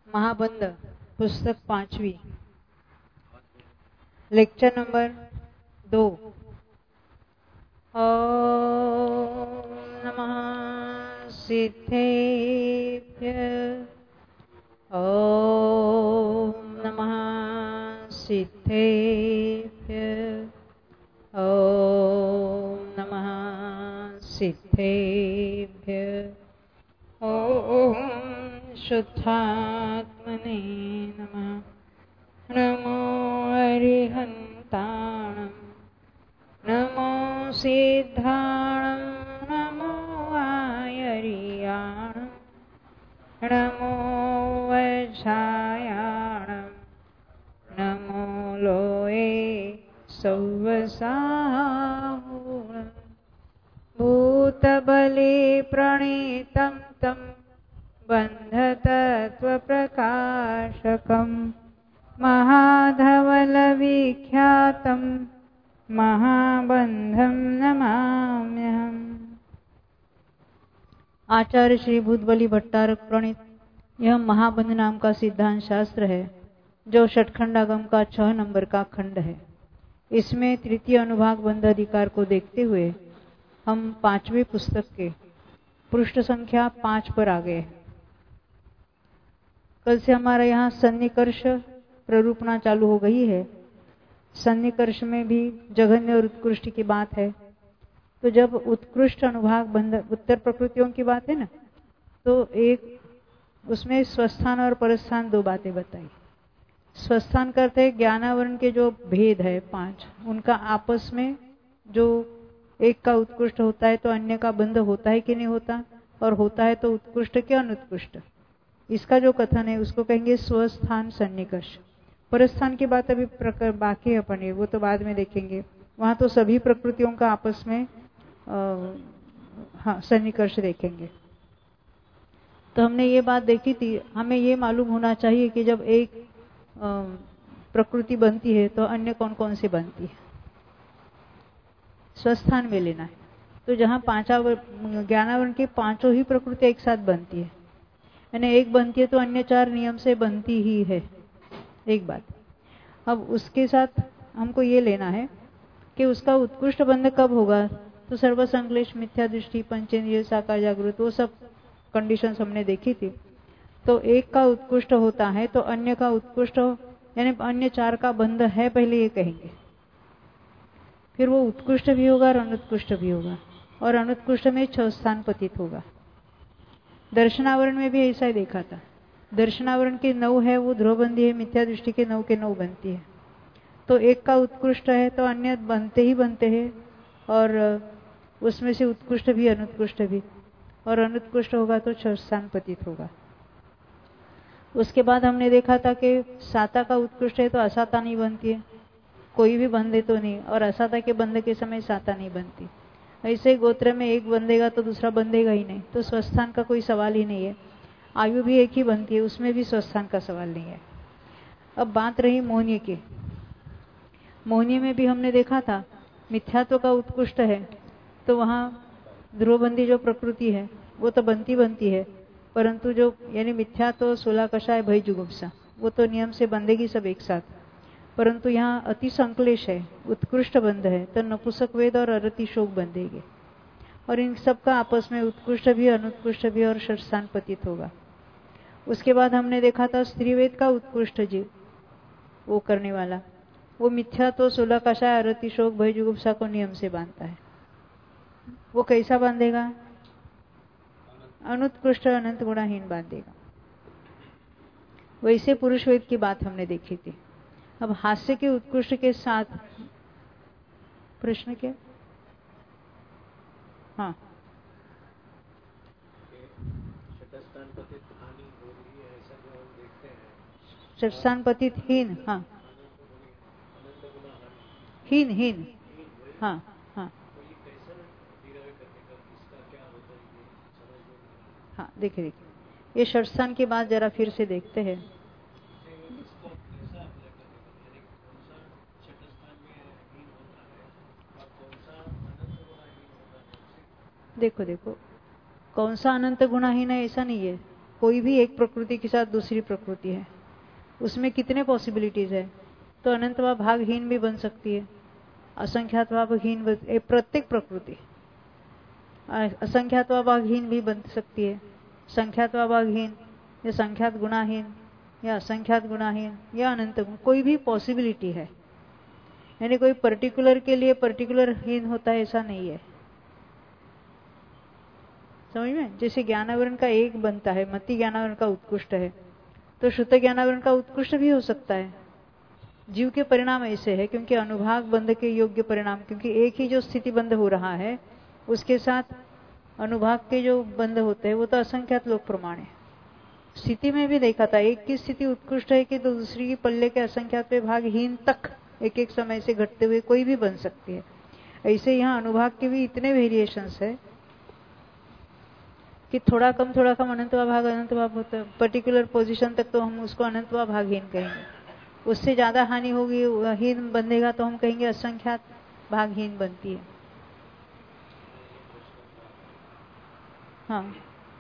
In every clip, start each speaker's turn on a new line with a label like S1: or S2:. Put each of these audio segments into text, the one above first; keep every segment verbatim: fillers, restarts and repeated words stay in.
S1: महाबंध पुस्तक पांचवी, lecture number दो। ओम नमः सिद्धेभ्य, ओम नमः सिद्धेभ्य, ओम नमः सिद्धेभ्य, ओम शुद्धात्मने नमः। नमो अरिहन्ताणं, नमो सिद्धाणं, नमो आयर्याणं, नमो वज्रायाणं, नमो लोये सौवसाहुणं। भूतबले प्रणीतं तं बन्धतत्त्वप्रकाशकं महाधवलविख्यातं महाबंधं नमाम्यहम्। आचार्य श्री भूतबली भट्टारक प्रणीत यह महाबंध नाम का सिद्धांत शास्त्र है, जो षटखंडागम का छह नंबर का खंड है। इसमें तृतीय अनुभाग बंध अधिकार को देखते हुए हम पांचवी पुस्तक के पृष्ठ संख्या पांच पर आ गए। कल से हमारा यहाँ सन्निकर्ष प्ररूपणा चालू हो गई है। सन्निकर्ष में भी जघन्य और उत्कृष्ट की बात है। तो जब उत्कृष्ट अनुभाग बंध उत्तर प्रकृतियों की बात है ना, तो एक उसमें स्वस्थान और परस्थान दो बातें बताई। स्वस्थान करते हैं ज्ञानावरण के जो भेद है पांच, उनका आपस में जो एक का उत्कृष्ट होता है तो अन्य का बंध होता है कि नहीं होता, और होता है तो उत्कृष्ट के अनुत्कृष्ट, इसका जो कथन है उसको कहेंगे स्वस्थान सन्निकर्ष। परस्थान की बात अभी बाकी है अपन, वो तो बाद में देखेंगे। वहां तो सभी प्रकृतियों का आपस में आ, हाँ सन्निकर्ष देखेंगे। तो हमने ये बात देखी थी, हमें ये मालूम होना चाहिए कि जब एक प्रकृति बनती है तो अन्य कौन कौन सी बनती है, स्वस्थान में लेना है। तो जहाँ पांचा ज्ञानावरण की पांचों ही प्रकृति एक साथ बनती है, यानी एक बनती है तो अन्य चार नियम से बनती ही है, एक बात। अब उसके साथ हमको ये लेना है कि उसका उत्कृष्ट बंध कब होगा, तो सर्वसंश्लेष, मिथ्या दृष्टि, पंचेंद्रिय, साकार जागृत, वो सब कंडीशंस हमने देखी थी। तो एक का उत्कृष्ट होता है तो अन्य का उत्कृष्ट, यानी अन्य चार का बंध है, पहले ये कहेंगे। फिर वो उत्कृष्ट भी होगा और अनुत्कृष्ट भी होगा, और अनुत्कृष्ट में छह स्थान पतित होगा। दर्शनावरण में भी ऐसा ही देखा था। दर्शनावरण के नौ है वो ध्रुवबंदी है, मिथ्या दृष्टि के नौ के नौ बनती है। तो एक का उत्कृष्ट है तो अन्य बनते ही बनते हैं, और उसमें से उत्कृष्ट भी अनुत्कृष्ट भी, और अनुत्कृष्ट होगा तो छह स्थान पतित होगा। उसके बाद हमने देखा था कि साता का उत्कृष्ट है तो असाता नहीं बनती है, कोई भी बंधे तो नहीं, और असाता के बंध के समय साता नहीं बनती। ऐसे गोत्र में एक बंधेगा तो दूसरा बंधेगा ही नहीं, तो स्वस्थान का कोई सवाल ही नहीं है। आयु भी एक ही बनती है, उसमें भी स्वस्थान का सवाल नहीं है। अब बात रही मोहनीय की। मोहनीय में भी हमने देखा था मिथ्यात्व का उत्कृष्ट है तो वहाँ ध्रुवबंदी जो प्रकृति है वो तो बनती बनती है, परंतु जो यानी मिथ्यात्व, सोलह कषाय, भय, जुगुप्सा, वो तो नियम से बंधेगी सब एक साथ। परंतु यहाँ अति संक्लेश है, उत्कृष्ट बंध है, तो नपुंसक वेद और अरति शोक बंधेगे, और इन सब का आपस में उत्कृष्ट भी, अनुत्कृष्ट भी और षटस्थान पतित होगा। उसके बाद हमने देखा था स्त्रीवेद का उत्कृष्ट जीव, वो करने वाला, वो मिथ्या तो सोलह कषाय, अरति शोक, भय, जुगुप्सा को नियम से बांधता है। वो कैसा बांधेगा, अनुत्कृष्ट अनंत गुणाहीन बांधेगा। वैसे पुरुष वेद की बात हमने देखी थी। अब हास्य के उत्कृष्ट के साथ प्रश्न क्या, हाँ षटस्थान पतित हीन, हाँ हीन हीन, हाँ हाँ हाँ देखिए देखिए, ये षटस्थान की बात जरा फिर से देखते हैं। देखो देखो, कौन सा अनंत गुणाहीन है ऐसा नहीं है, कोई भी एक प्रकृति के साथ दूसरी प्रकृति है, उसमें कितने पॉसिबिलिटीज है? तो अनंतवा भागहीन भी बन सकती है, असंख्यातवा भागहीन, प्रत्येक प्रकृति असंख्यातवा भागहीन भी बन सकती है, संख्यातवा भागहीन या संख्यात गुणाहीन या असंख्यात गुणाहीन या अनंत गुण, कोई भी पॉसिबिलिटी है। यानी कोई पर्टिकुलर के लिए पर्टिकुलर हीन होता है ऐसा नहीं है, समझ में? जैसे ज्ञानावरण का एक बनता है, मति ज्ञानावरण का उत्कृष्ट है, तो शुद्ध ज्ञानावरण का उत्कृष्ट भी हो सकता है। जीव के परिणाम ऐसे है क्योंकि अनुभाग बंध के योग्य परिणाम, क्योंकि एक ही जो स्थिति बंध हो रहा है उसके साथ अनुभाग के जो बंध होते हैं वो तो असंख्यात लोक प्रमाण है। स्थिति में भी देखा था, एक की स्थिति उत्कृष्ट है कि तो दूसरी की पल्ले के असंख्यात पे भागहीन तक एक एक समय से घटते हुए कोई भी बन सकती है। ऐसे यहाँ अनुभाग के भी इतने वेरिएशंस है कि थोड़ा कम थोड़ा कम अनंतवा भाग अनंतवा होता है, पर्टिकुलर पोजीशन तक तो हम उसको अनंतवा भागहीन कहेंगे। उससे ज्यादा हानि होगी, हीन बंधेगा तो हम कहेंगे असंख्यात भागहीन बनती है। हाँ,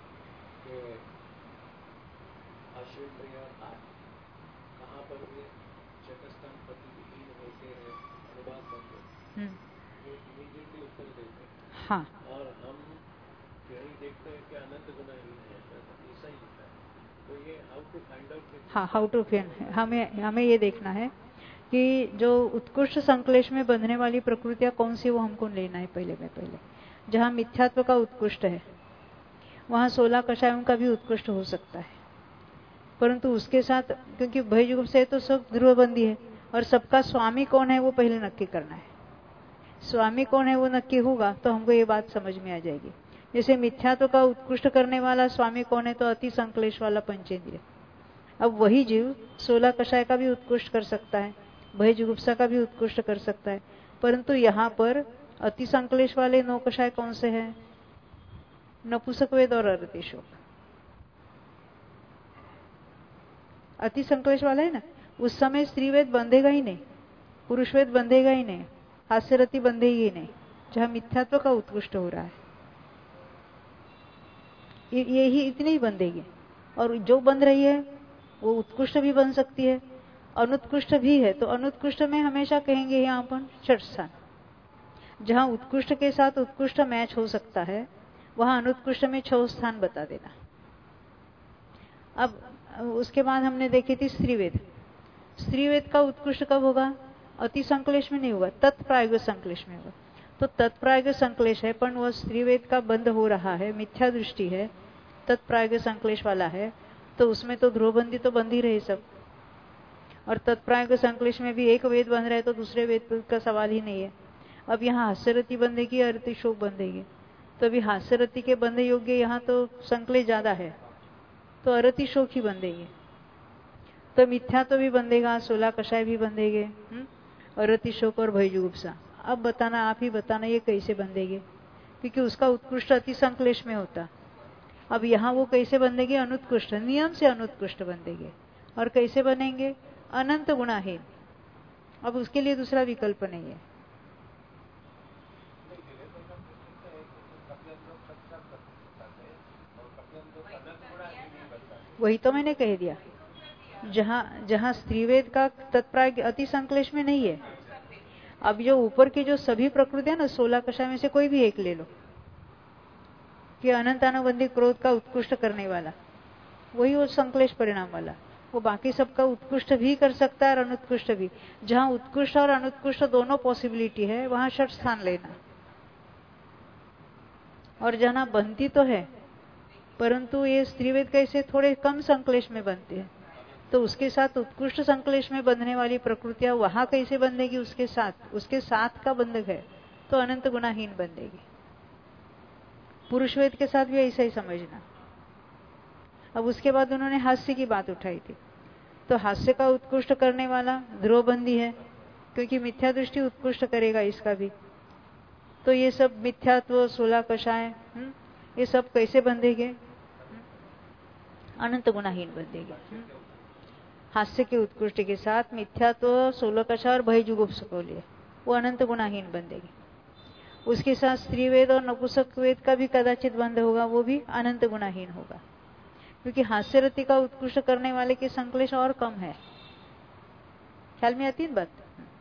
S1: हाँ,
S2: और हम यही देखते हैं कि अनंत गुना ही है, ऐसा ही होता है। तो ये हाउ टू फाइंड आउट?
S1: हाँ, हाउ टू फाइंड, हमें हमें ये देखना है कि जो उत्कृष्ट संकलेश में बंधने वाली प्रकृतियां कौन सी वो हमको लेना है पहले में पहले। जहाँ मिथ्यात्व का उत्कृष्ट है वहाँ सोलह कषायों का भी उत्कृष्ट हो सकता है, परंतु उसके साथ क्योंकि भय युग से तो सब ध्रुवबंदी है और सबका स्वामी कौन है वो पहले नक्की करना है। स्वामी कौन है वो नक्की होगा तो हमको ये बात समझ में आ जाएगी। जैसे मिथ्यात्व का उत्कृष्ट करने वाला स्वामी कौन है, तो अति संकलेश वाला पंचेंद्रिय। अब वही जीव सोलह कषाय का भी उत्कृष्ट कर सकता है, भय जुगुप्सा का भी उत्कृष्ट कर सकता है, परंतु यहाँ पर अति संकलेश वाले नौ कषाय कौन से हैं? नपुंसक वेद और अरति शोक। अति संकलेश वाला है ना, उस समय स्त्री वेद बंधेगा ही नहीं, पुरुष वेद बंधेगा ही नहीं, हास्यरति बंधेगी ही नहीं, जहां मिथ्यात्व का उत्कृष्ट हो रहा है ये ही इतनी ही बंधेगी। और जो बंध रही है वो उत्कृष्ट भी बन सकती है, अनुत्कृष्ट भी है। तो अनुत्कृष्ट में हमेशा कहेंगे यहाँ अपन षठ स्थान, जहां उत्कृष्ट के साथ उत्कृष्ट मैच हो सकता है वहां अनुत्कृष्ट में छह स्थान बता देना। अब उसके बाद हमने देखी थी स्त्रीवेद। स्त्रीवेद का उत्कृष्ट कब होगा? अति संकलेश में नहीं होगा, तत्प्रायोग संकलेश में होगा। तो तत्प्रायोग संकलेश है, पर वह स्त्रीवेद का बंद हो रहा है, मिथ्या दृष्टि है, तत्प्रायोग संकलेश वाला है, तो उसमें तो ध्रुवबंदी तो बंद ही रहे सब। और तत्प्रायोग संकलेश में भी एक वेद बंध रहा है तो दूसरे वेद का सवाल ही नहीं है। अब यहाँ हास्यरति बंधेगी, अरति शोक बंधेगी, तो अभी हास्यरति के बंध योग्य यहाँ तो संकलेश ज्यादा है, तो अरति शोक ही बंधेगी। तो मिथ्या तो भी बंधेगा, सोलह कषाय भी बंधेगे, अरति शोक और भय जुगुप्सा। अब बताना, आप ही बताना ये कैसे बंधेगे, क्योंकि उसका उत्कृष्ट अति संकलेश में होता। अब यहाँ वो कैसे बंधेगे? अनुत्कृष्ट, नियम से अनुत्कृष्ट बंधेगे। और कैसे बनेंगे? अनंत गुणाहीन। अब उसके लिए दूसरा विकल्प नहीं है। वही तो मैंने कह दिया, जहां जहां स्त्रीवेद का तत्प्रायोग अति संकलेश में नहीं है। अब जो ऊपर की जो सभी प्रकृतियां ना, सोलह कषाय में से कोई भी एक ले लो कि अनंतानुबंधी क्रोध का उत्कृष्ट करने वाला, वही वो संकलेश परिणाम वाला, वो बाकी सबका उत्कृष्ट भी कर सकता है और अनुत्कृष्ट भी। जहां उत्कृष्ट और अनुत्कृष्ट दोनों पॉसिबिलिटी है वहां षठ स्थान लेना। और जहां बनती तो है, परंतु ये स्त्रीवेद कैसे थोड़े कम संकलेश में बनते हैं, तो उसके साथ उत्कृष्ट संकलेश में बंधने वाली प्रकृतियां वहां कैसे बंधेगी? उसके साथ उसके साथ का बंधक है तो अनंत गुणाहीन बंधेगी। पुरुष वेद के साथ भी ऐसा ही समझना। अब उसके बाद उन्होंने हास्य की बात उठाई थी, तो हास्य का उत्कृष्ट करने वाला ध्रुवबंदी है, क्योंकि मिथ्या दृष्टि उत्कृष्ट करेगा इसका भी। तो ये सब मिथ्यात्व, सोलह कषाय, ये सब कैसे बंधेंगे? अनंत गुणाहीन बंधेगे। हास्य के उत्कृष्ट के साथ मिथ्यात्व, सोलह कषाय और भय जुगुप्सा को लिए वो अनंत गुणाहीन बंधेगी। उसके साथ स्त्रीवेद और नपुंसक वेद का भी कदाचित बंध होगा, वो भी अनंत गुणाहीन होगा। क्योंकि हास्य रति का उत्कृष्ट करने वाले के संक्लेश और कम है। ख्याल में आती है बात?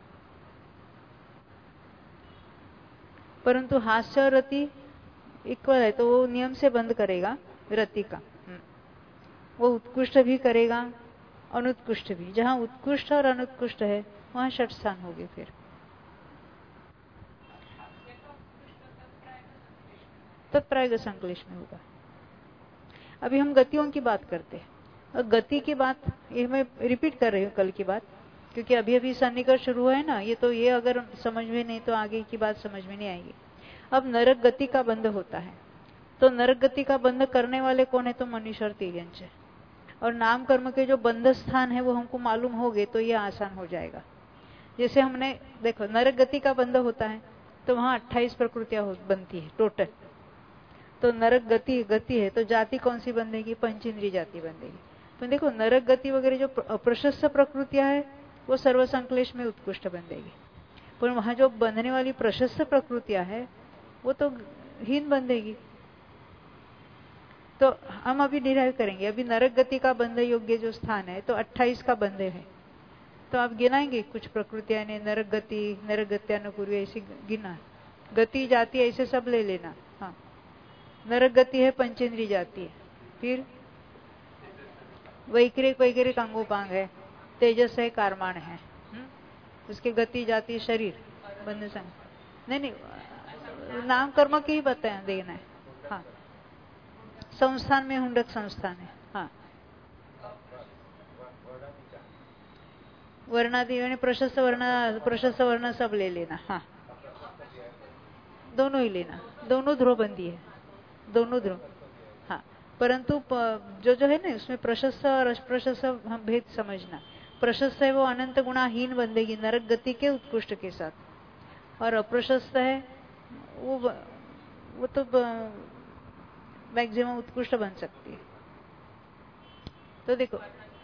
S1: परंतु हास्य और रति इक्वल है तो वो नियम से बंद करेगा रति का, वो उत्कृष्ट भी करेगा अनुत्कृष्ट भी। जहां उत्कृष्ट और अनुत्कृष्ट है वहां षट स्थान होगी। फिर तत्प्रायग संक्लेश में होगा। अभी हम गतियों की बात करते हैं। और गति की बात ये मैं रिपीट कर रही हूँ कल की बात, क्योंकि अभी अभी सन्निकर्ष शुरू है ना, ये तो ये अगर समझ में नहीं तो आगे की बात समझ में नहीं आएगी। अब नरक गति का बंध होता है तो नरक गति का बंध करने वाले कौन है? तो मनुष्य और तिर्यंच है। और नाम कर्म के जो बंध स्थान है वो हमको मालूम हो गए तो ये आसान हो जाएगा। जैसे हमने देखो नरक गति का बंध होता है तो वहां अट्ठाईस प्रकृतियां बनती है टोटल। तो नरक गति गति है तो जाति कौन सी बंधेगी? पंचेंद्रिय जाति बंधेगी। तो देखो नरक गति वगैरह जो अप्रशस्त प्रकृतियां है वो सर्व संक्लेश में उत्कृष्ट बंधेगी, पर वहां जो बंधने वाली प्रशस्त प्रकृतियां है वो तो हीन बंधेगी। तो हम अभी डिराइव करेंगे। अभी नरक गति का बंध योग्य जो स्थान है तो अट्ठाईस का बंध है। तो आप गिनाएंगे कुछ प्रकृतियां ने नरक गति, नरक गत्यानुपूर्वी ऐसी गिना, गति जाति ऐसे सब ले लेना। हाँ, नरक गति है पंचेंद्रिय जाति है, फिर वैक्रिक वैक्रिक अंगोपांग है, तेजस है, कारमान है, हुँ? उसके गति जाति शरीर बंध संग नहीं नहीं नाम कर्म की ही बताया देना है। हाँ, संस्थान में हुंडक संस्थान है। हाँ, वर्णादि यानी प्रशस्त वर्ण प्रशस्त वर्ण सब ले लेना। हाँ, दोनों ही लेना, दोनों ध्रुवबंदी है, दोनों ध्रुव। हाँ, परंतु जो जो है ना उसमें प्रशस्त और अप्रशस्त हम भेद समझना। प्रशस्त है वो अनंत गुणाहीन बंधेगी नरक गति के उत्कृष्ट के साथ, और अप्रशस्त है वो वो तो मैक्सिमम उत्कृष्ट बन सकती है। तो देखो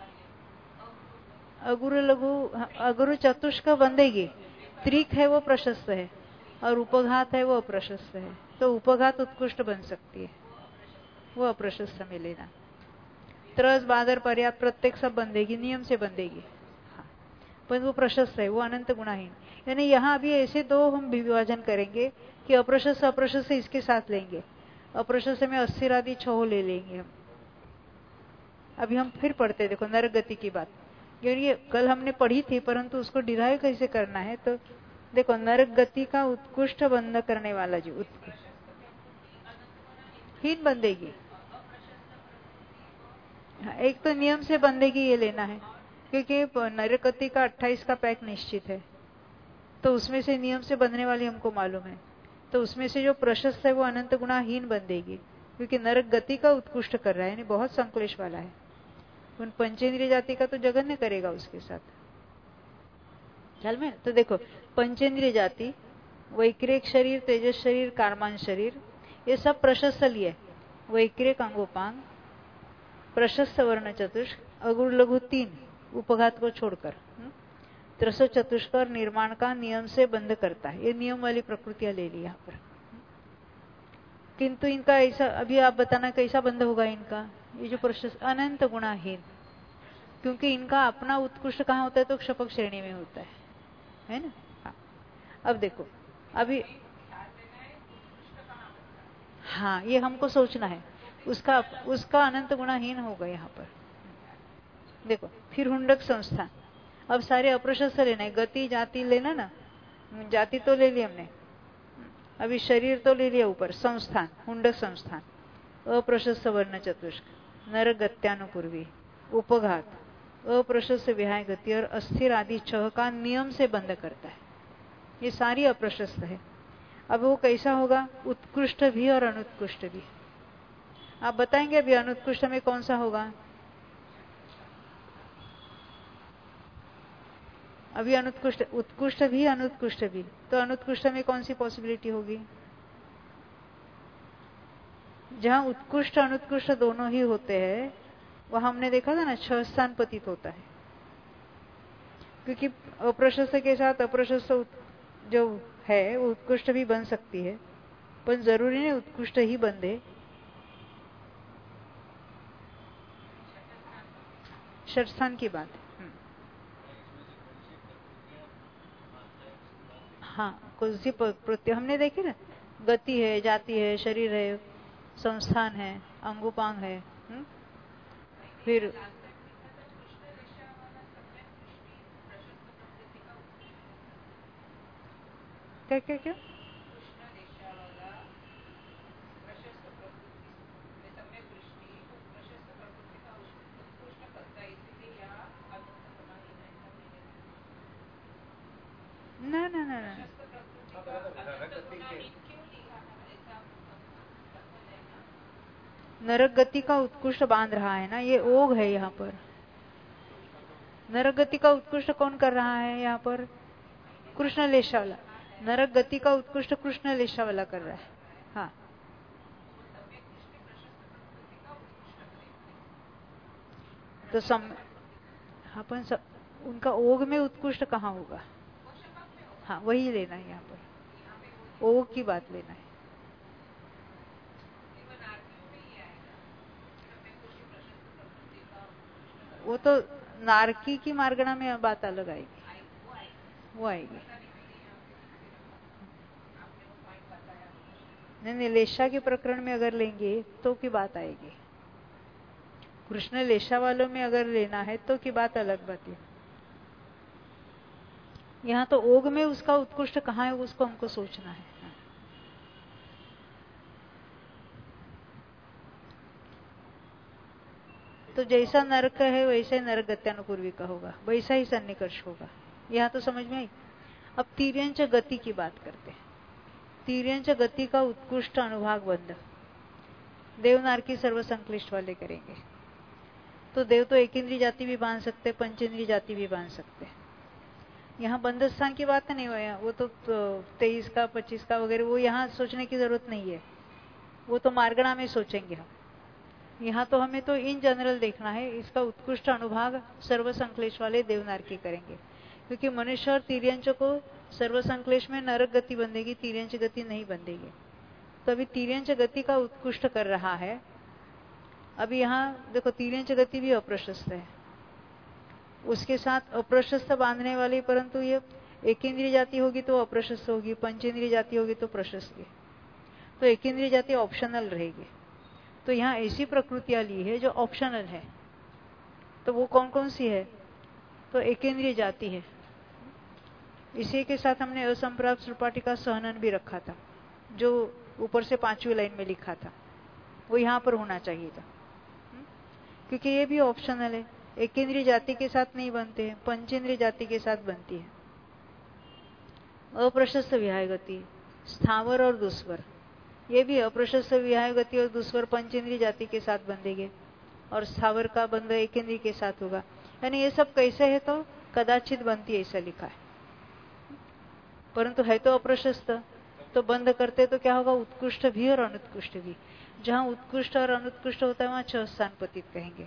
S1: अगुरु लघु अगुरु चतुष्क बंधेगी, त्रिक है वो प्रशस्त है और उपघात है वो अप्रशस्त है। तो उपघात उत्कृष्ट बन सकती है, वो अप्रशस्त में लेना। त्रस बादर पर्याप्त प्रत्येक सब बंधेगी, नियम से बंधेगी। हाँ, पर वो प्रशस्त है, वो अनंत गुणाहीन। यानी यहाँ अभी ऐसे दो हम विभाजन करेंगे कि अप्रशस्त अप्रशस्त इसके साथ लेंगे। अप्रशस्त में अस्थिर आदि छह ले लेंगे हम। अभी हम फिर पढ़ते देखो नरक गति की बात, ये कल हमने पढ़ी थी परंतु उसको डिराइव कैसे करना है। तो देखो नरक गति का उत्कृष्ट बंध करने वाला जो उत्कृष्ट हीन बंधेगी। एक तो नियम से बंधेगी ये लेना है, क्योंकि नरक गति का अट्ठाईस का पैक निश्चित है तो उसमें से नियम से बंधने वाली हमको मालूम है। तो उसमें से जो प्रशस्त है वो अनंत गुणाहीन बंधेगी, क्योंकि नरक गति का उत्कृष्ट कर रहा है, यानी बहुत संक्लेश वाला है। उन पंचेंद्रिय जाति का तो जघन्य करेगा उसके साथ। ख्याल में? तो देखो पंचेंद्रिय जाति, वैक्रिक शरीर, तेजस शरीर, कारमान शरीर, ये सब प्रशस्त लिए। वैक्रिक अंगोपांग, प्रशस्त वर्ण चतुष्क, अगुण लघु तीन उपघात को छोड़कर त्रसो चतुष्क और निर्माण का नियम से बंध करता है। ये नियम वाली प्रकृतियां ले ली यहाँ पर। किंतु इनका ऐसा अभी आप बताना कैसा बंध होगा इनका? ये जो प्रशस्त अनंत गुणाहीन, क्योंकि इनका अपना उत्कृष्ट कहाँ होता है? तो क्षपक श्रेणी में होता है, है ना? हाँ, अब देखो अभी हाँ ये हमको सोचना है, उसका उसका अनंत गुणाहीन होगा यहाँ पर। देखो फिर हुंडक संस्थान, अब सारे अप्रशस्त लेना है। गति जाति लेना ना, जाति तो ले ली हमने, अभी शरीर तो ले लिया ऊपर। संस्थान हुंडक संस्थान, अप्रशस्त वर्ण चतुष्क, नरक गत्यानुपूर्वी, उपघात, अप्रशस्त विहाय गति और अस्थिर आदि छह का नियम से बंध करता है। ये सारी अप्रशस्त है। अब वो कैसा होगा? उत्कृष्ट भी और अनुत्कृष्ट भी। आप बताएंगे अभी अनुत्कृष्ट में कौन सा होगा? अभी अनुत्कृष्ट, उत्कृष्ट भी अनुत्कृष्ट भी, तो अनुत्कृष्ट में कौन सी पॉसिबिलिटी होगी? जहां उत्कृष्ट अनुत्कृष्ट दोनों ही होते हैं वहां हमने देखा था ना छह स्थान पतित होता है, क्योंकि अप्रशस्त के साथ अप्रशस्त जो है वो उत्कृष्ट भी बन सकती है, पर जरूरी नहीं उत्कृष्ट ही बंधे। षष्ठान की बात है। हाँ, कुछ सी प्रत्यय हमने देखी ना, गति है, जाति है, शरीर है, संस्थान है, अंगुपांग है। हुँ? फिर क्या क्या क्या ना ना ना ना नरक गति का उत्कृष्ट बांध रहा है ना, ये ओघ है यहाँ पर। नरक गति का उत्कृष्ट कौन कर रहा है यहाँ पर? कृष्ण लेशा वाला। नरक गति का उत्कृष्ट कृष्ण लेशा वाला कर रहा है। हाँ, तो सम अपन स... उनका ओघ में उत्कृष्ट कहाँ होगा? हाँ, वही लेना है यहाँ पर, ओघ की बात लेना है। वो तो नारकी की मार्गणा में बात अलग आएगी, वो आएगी। नहीं नहीं, लेशा के प्रकरण में अगर लेंगे तो की बात आएगी। कृष्ण लेशा वालों में अगर लेना है तो की बात अलग बात है। यहाँ तो ओघ में उसका उत्कृष्ट कहाँ है, उसको हमको सोचना है। तो जैसा नरक है वैसा ही नरक गत्यानुपूर्वी का होगा, वैसा ही सन्निकर्ष होगा। यहाँ तो समझ में आई। अब तीर्यंच गति की बात करते हैं। तीर्यंच गति का उत्कृष्ट अनुभाग बंध देवनार की सर्वसंक्लिष्ट वाले करेंगे। तो देव तो एक इंद्रिय जाति भी बांध सकते, पंचेंद्रिय जाति भी बांध सकते। यहाँ बंध स्थान की बात नहीं हुआ, वो तो तेईस का पच्चीस का वगैरह वो यहाँ सोचने की जरूरत नहीं है, वो तो मार्गणा में सोचेंगे हम। यहाँ तो हमें तो इन जनरल देखना है, इसका उत्कृष्ट अनुभाग सर्वसंक्लेश वाले देवनार की करेंगे, क्योंकि मनुष्य और तीर्यंच को सर्वसंक्लेश में नरक गति बंधेगी, तीर्यंच गति नहीं बंधेगी। तो अभी तीर्यंच गति का उत्कृष्ट कर रहा है। अभी यहाँ देखो, तीर्यंच गति भी अप्रशस्त है, उसके साथ अप्रशस्त बांधने वाली, परंतु ये एक इंद्रिय जाति होगी तो अप्रशस्त होगी, पंचेंद्रिय जाति होगी तो प्रशस्त, तो एक इंद्रिय जाति ऑप्शनल रहेगी। तो यहाँ ऐसी प्रकृतियां ली है जो ऑप्शनल है। तो वो कौन कौन सी है? तो एक इंद्रिय जाति है। इसी के साथ हमने असंप्राप्त सुपाटी का सहनन भी रखा था, जो ऊपर से पांचवी लाइन में लिखा था, वो यहाँ पर होना चाहिए था, क्योंकि ये भी ऑप्शनल है। एक इंद्रिय जाति के साथ नहीं बनते हैं, पंचेंद्रिय जाति के साथ बनती है। अप्रशस्त विहाय गति, स्थावर और दुस्वर, ये भी अप्रशस्त विहाय गति और दुस्वर पंचेंद्रिय जाति के साथ बंधेंगे, और स्थावर का बंध एक इंद्रिय के साथ होगा। यानी ये सब कैसे है? तो कदाचित बनती है, ऐसा लिखा है, परंतु है तो अप्रशस्त। तो बंद करते तो क्या होगा? उत्कृष्ट भी और अनुत्कृष्ट भी। जहां उत्कृष्ट और अनुत्कृष्ट होता है वहां छह स्थान प्रतीत कहेंगे।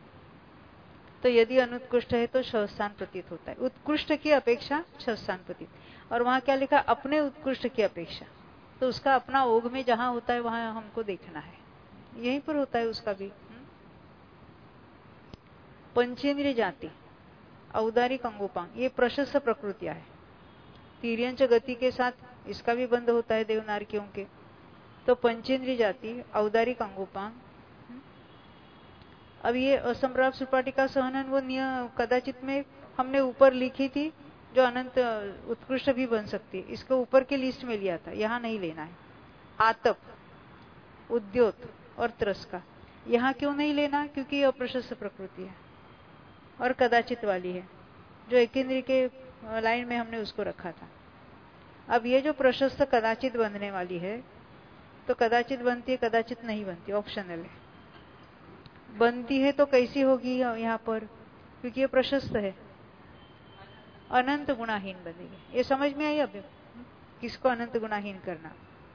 S1: तो यदि अनुत्कृष्ट है तो छह स्थान प्रतीत होता है, उत्कृष्ट की अपेक्षा छह स्थान प्रतीत। और वहां क्या लिखा? अपने उत्कृष्ट की अपेक्षा। तो उसका अपना ओघ में जहां होता है वहां हमको देखना है, यहीं पर होता है उसका भी। पंचेंद्रिय जाति, औदारिक अंगोपांग, ये प्रशस्त प्रकृतियां है। तीर्यंच गति के साथ इसका भी बंध होता है देवनारकियों के। तो पंचेंद्रिय जाति, औदारिक अंगोपांग। अब ये असंप्राप्त सुपाटी का सहनन, वो नियम कदाचित में हमने ऊपर लिखी थी, जो अनंत उत्कृष्ट भी बन सकती है, इसको ऊपर की लिस्ट में लिया था, यहाँ नहीं लेना है। आतप, उद्योत और त्रस्का, यहाँ क्यों नहीं लेना? क्योंकि ये अप्रशस्त प्रकृति है और कदाचित वाली है, जो एक इंद्रिय के लाइन में हमने उसको रखा था। अब ये जो प्रशस्त कदाचित बनने वाली है, तो कदाचित बनती है, कदाचित नहीं बनती, ऑप्शनल है। बनती है तो कैसी होगी यहाँ पर? क्योंकि ये प्रशस्त है, अनंत गुणाहीन बनेगी। ये समझ में आई? अब किसको अनंत गुणाहीन करना?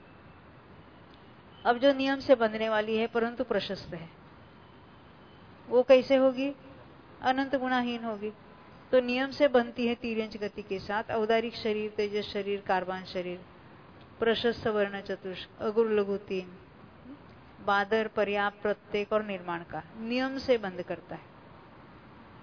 S1: अब जो नियम से बंधने वाली है परंतु प्रशस्त है, वो कैसे होगी? अनंत गुणाहीन होगी। तो नियम से बनती है तीर्यंच गति के साथ, औदारिक शरीर, तेजस शरीर, कार्बान शरीर, प्रशस्त वर्ण चतुष्क, अगुर लघु तीन, बादर, पर्याप्त, प्रत्येक और निर्माण का नियम से बंद करता है।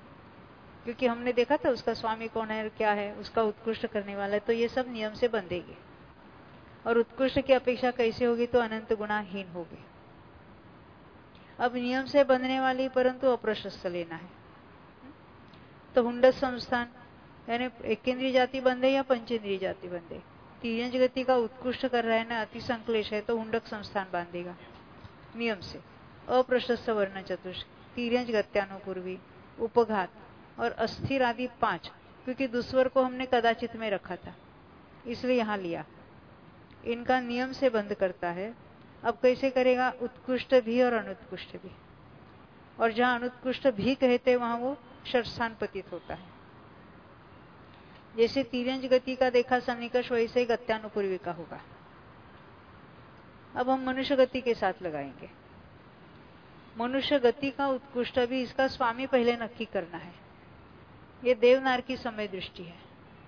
S1: क्योंकि हमने देखा था उसका स्वामी कौन है, क्या है, उसका उत्कृष्ट करने वाला है, तो ये सब नियम से बंधेगी। और उत्कृष्ट की अपेक्षा कैसे होगी, तो अनंत गुणाहीन होगी। अब नियम से बंधने वाली परंतु अप्रशस्त लेना है। तो हुंडस संस्थान यानी एकेंद्रीय जाति बंधे या पंचेंद्रीय जाति बंधे, तीर्यंज गति का उत्कृष्ट कर रहा है ना, अति संक्लेश है, तो हुंडक संस्थान बांधेगा नियम से। अप्रशस्त वर्ण चतुष्क, तीर्यंज गत्यानुपूर्वी, उपघात और अस्थिर आदि पांच, क्योंकि दुस्वर को हमने कदाचित में रखा था इसलिए यहां लिया, इनका नियम से बंद करता है। अब कैसे करेगा, उत्कृष्ट भी और अनुत्कृष्ट भी, और जहां अनुत्कृष्ट भी कहते वहां वो षटस्थान पतित होता है। जैसे तीर्यंज गति का देखा सन्निकर्ष, वैसे ही गत्यानुपूर्वी का होगा। अब हम मनुष्य गति के साथ लगाएंगे। मनुष्य गति का उत्कृष्ट भी इसका स्वामी पहले नक्की करना है। ये देवनार की समय दृष्टि है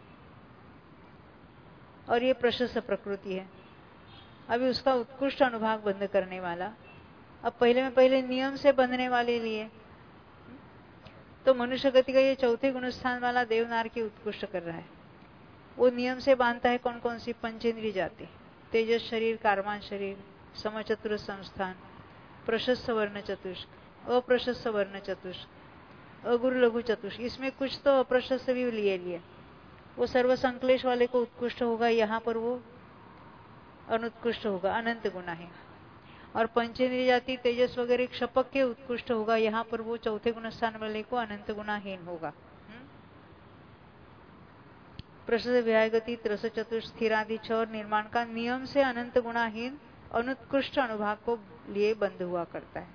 S1: और ये प्रशस्त प्रकृति है। अभी उसका उत्कृष्ट अनुभाग बंद करने वाला, अब पहले में पहले नियम से बंधने वाले लिए, तो मनुष्य गति का ये चौथे गुणस्थान वाला देवनार की उत्कृष्ट कर रहा है। वो नियम से बांधता है कौन कौन सी, पंचेंद्रिय जाति, तेजस शरीर, कारमान शरीर, समचतुर संस्थान, प्रशस्त वर्ण चतुष्क, अप्रशस्त वर्ण चतुष्क, अगुरु लघु चतुष्क। इसमें कुछ तो अप्रशस्त भी लिए लिए, वो सर्व संक्लेश वाले को उत्कृष्ट होगा, यहाँ पर वो अनुत्कृष्ट होगा, अनंत गुना है। और पंचेंद्रिय जाति तेजस वगैरह क्षपक के उत्कृष्ट होगा, यहाँ पर वो चौथे गुण स्थान वाले को अनंत गुणाहीन होगा। प्रशस्त व्यायगति, त्रस चतुर्थ, स्थिरादि छ और निर्माण का नियम से अनंत गुणाहीन अनुत्कृष्ट अनुभाग को लिए बंद हुआ करता है।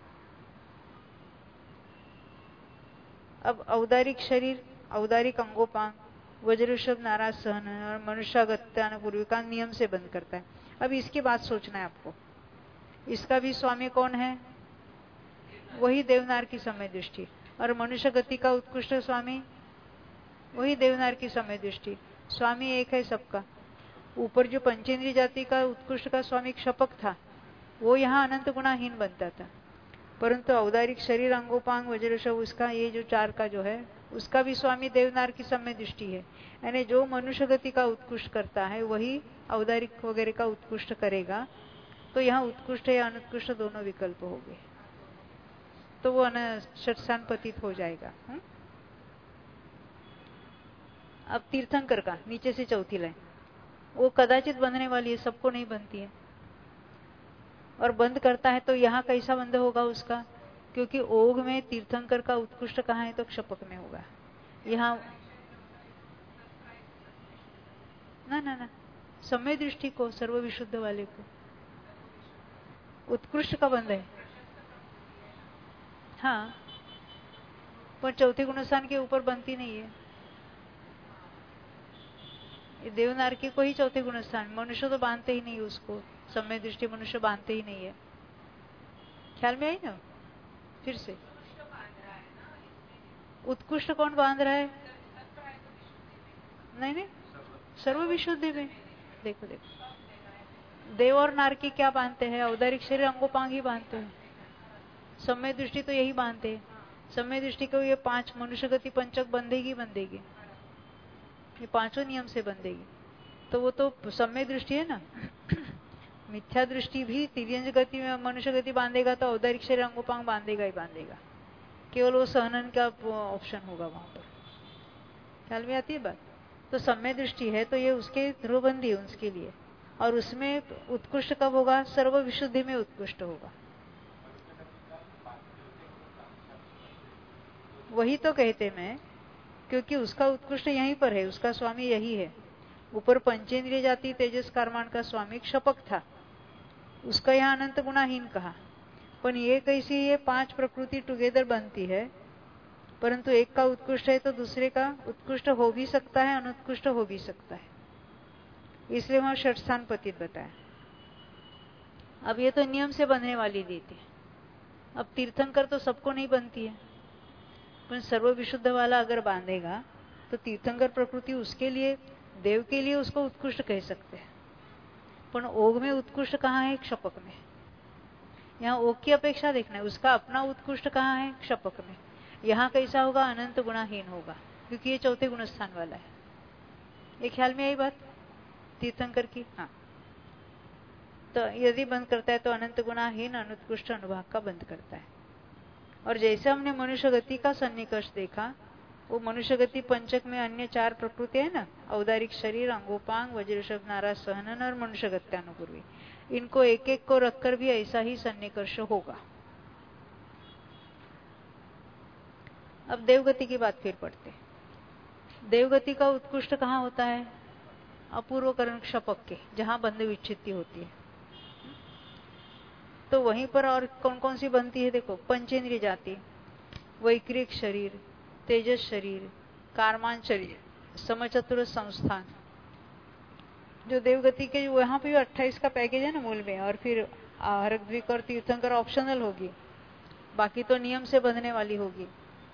S1: अब औदारिक शरीर, औदारिक अंगोपांग, वज्रषभ, नाराज सहन और मनुष्यागत्यानुपूर्वी का नियम से बंद करता है। अब इसकी बात सोचना है आपको, इसका भी स्वामी कौन है, वही देवनार की समय दृष्टि, और मनुष्य गति का उत्कृष्ट स्वामी वही देवनार की समय दृष्टि। स्वामी एक है सबका। ऊपर जो पंचेंद्रिय जाति का उत्कृष्ट का स्वामी क्षपक था, वो यहाँ अनंत गुणाहीन बनता था, परंतु औदारिक शरीर, अंगोपांग, वज्रषभ, उसका ये जो चार का जो है, उसका भी स्वामी देवनार की समय दृष्टि है। यानी जो मनुष्य गति का उत्कृष्ट करता है वही औदारिक वगैरह का उत्कृष्ट करेगा, तो यहाँ उत्कृष्ट या अनुत्कृष्ट दोनों विकल्प हो गए, तो वो षटस्थान पतित हो जाएगा। हुँ? अब तीर्थंकर का नीचे से चौथी लाइन, वो कदाचित बंधने वाली है, सबको नहीं बनती है, और बंद करता है तो यहाँ कैसा बंध होगा उसका, क्योंकि ओघ में तीर्थंकर का उत्कृष्ट कहाँ है, तो क्षपक में होगा। यहाँ ना ना ना समय दृष्टि को, सर्व विशुद्ध वाले को उत्कृष्ट का बंध है। हाँ, पर चौथे गुणस्थान के ऊपर बनती नहीं है। ये देवनारकी को ही चौथे गुणस्थान, मनुष्य तो बांधते ही नहीं उसको, समय दृष्टि मनुष्य बांधते ही नहीं है। ख्याल में आई ना? फिर से उत्कृष्ट कौन बांध रहा है? नहीं नहीं, सर्व विशुद्धि में। देखो देखो, देव और नारकी क्या बांधते हैं? औदारिक शरीर, अंगोपांग ही बांधते हैं। समय दृष्टि तो यही बांधते हैं। समय दृष्टि को ये पांच मनुष्य गति पंचक बंधेगी बंधेगी, ये पांचों नियम से बंधेगी, तो वो तो समय दृष्टि है ना। मिथ्या दृष्टि भी तिर्यंज गति में मनुष्य गति बांधेगा तो औदारिक शरीर, अंगोपांग बांधेगा ही बांधेगा, केवल वो सहनन का ऑप्शन होगा वहां पर। ख्याल में आती है बात? तो समय दृष्टि है तो ये उसके ध्रुवबंदी है उसके लिए, और उसमें उत्कृष्ट कब होगा? सर्व विशुद्धि में उत्कृष्ट होगा। वही तो कहते मैं, क्योंकि उसका उत्कृष्ट यहीं पर है, उसका स्वामी यही है। ऊपर पंचेंद्रिय जाति तेजस कारमान का स्वामी क्षपक था, उसका यहाँ अनंत गुणाहीन कहा, पर ये कैसी ये पांच प्रकृति टुगेदर बनती है, परंतु एक का उत्कृष्ट है तो दूसरे का उत्कृष्ट हो भी सकता है, अनुत्कृष्ट हो भी सकता है, इसलिए वहां षटस्थान पतित बताया। अब ये तो नियम से बंधने वाली देती है। अब तीर्थंकर तो सबको नहीं बनती है, पर सर्व विशुद्ध वाला अगर बांधेगा तो तीर्थंकर प्रकृति उसके लिए, देव के लिए उसको उत्कृष्ट कह सकते हैं, पर ओघ में उत्कृष्ट कहाँ है? क्षपक में। यहाँ ओघ की अपेक्षा देखना है, उसका अपना उत्कृष्ट कहाँ है? क्षपक में। यहाँ कैसा होगा? अनंत गुणाहीन होगा, क्योंकि ये चौथे गुण स्थान वाला है। ये ख्याल में आई बात तीर्थंकर की? हाँ, तो यदि बंद करता है तो अनंत गुणाहीन अनुत्कृष्ट अनुभाग का बंद करता है। और जैसे हमने मनुष्य गति का सन्निकर्ष देखा, वो मनुष्य गति पंचक में अन्य चार प्रकृति है ना, औदारिक शरीर, अंगोपांग, वज्रषभ नाराज सहनन और मनुष्य गत्यानुपूर्वी, इनको एक एक को रखकर भी ऐसा ही सन्निकर्ष होगा। अब देवगति की बात फिर पढ़ते। देवगति का उत्कृष्ट कहाँ होता है? अपूर्व करण क्षपक के, जहां बंध विच्छित्ति होती है। तो वहीं पर और कौन कौन सी बनती है? देखो, पंचेंद्रिय जाति, वैक्रिक शरीर, तेजस शरीर, कारमान शरीर, समचतुर संस्थान। जो देवगति के वहां पे अट्ठाईस का पैकेज है ना मूल में, और फिर हरद्विक और तीर्थंकर ऑप्शनल होगी, बाकी तो नियम से बंधने वाली होगी।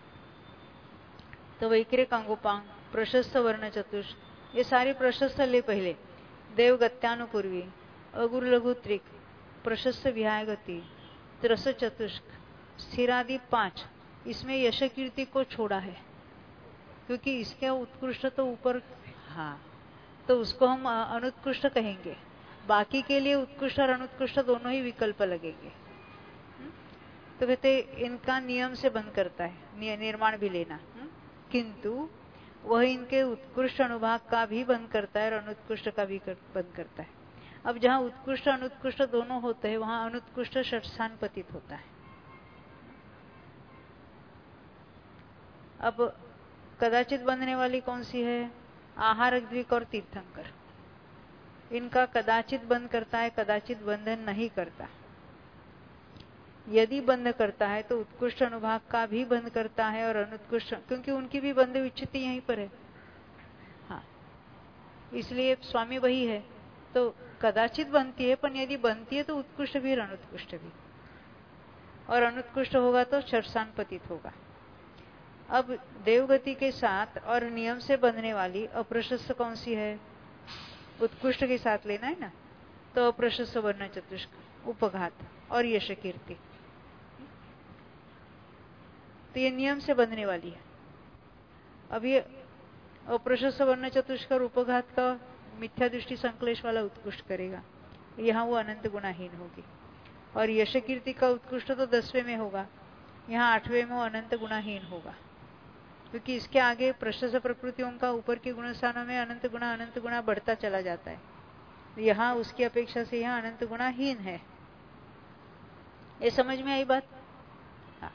S1: तो वैक्रिक अंगोपांग, प्रशस्त वर्ण चतुष्क, ये सारी प्रशस्त ले पहले। देवगत्यानुपूर्वी, अगुर लघु त्रिक, प्रशस्त विहाय गति, त्रस चतुष्क, स्थिरादि पांच, इसमें यश कीर्ति को छोड़ा है, क्योंकि इसके उत्कृष्ट तो ऊपर, हाँ, तो उसको हम अनुत्कृष्ट कहेंगे। बाकी के लिए उत्कृष्ट और अनुत्कृष्ट दोनों ही विकल्प लगेंगे। तो कहते इनका नियम से बंद करता है, निर्माण भी लेना, किंतु वह इनके उत्कृष्ट अनुभाग का भी बंद करता है और अनुत्कृष्ट का भी कर, बंद करता है। अब जहां उत्कृष्ट अनुत्कृष्ट दोनों होते हैं, वहां अनुत्कृष्ट षट स्थान पतित होता है। अब कदाचित बंधने वाली कौन सी है? आहार, द्विक और तीर्थंकर। इनका कदाचित बंद करता है, कदाचित बंधन नहीं करता। यदि बंद करता है तो उत्कृष्ट अनुभाग का भी बंद करता है और अनुत्कृष्ट, क्योंकि उनकी भी बंध विच्छित्ति यहीं पर है। हाँ, इसलिए स्वामी वही है, तो कदाचित बनती है, पर यदि बनती है तो उत्कृष्ट भी और अनुत्कृष्ट भी, और अनुत्कृष्ट होगा तो षट्स्थान पतित होगा। अब देवगति के साथ और नियम से बंधने वाली अप्रशस्त कौन सी है? उत्कृष्ट के साथ लेना है ना, तो अप्रशस्त वर्ण चतुष्क, उपघात और यश कीर्ति, तो ये नियम से बंधने वाली है। अब ये अप्रशस्त वर्ण चतुष्क और उपघात का मिथ्या दृष्टि संकलेश वाला उत्कृष्ट करेगा, यहाँ वो अनंत गुणाहीन होगी। और यश कीर्ति का उत्कृष्ट तो दसवें में होगा, यहाँ आठवें में वो अनंत गुणाहीन होगा, क्योंकि इसके आगे प्रशस्त प्रकृतियों का ऊपर के गुण स्थानों में अनंत गुणा अनंत गुणा बढ़ता चला जाता है। यहाँ उसकी अपेक्षा से यहाँ अनंत गुणाहीन है। ये समझ में आई बात? हाँ।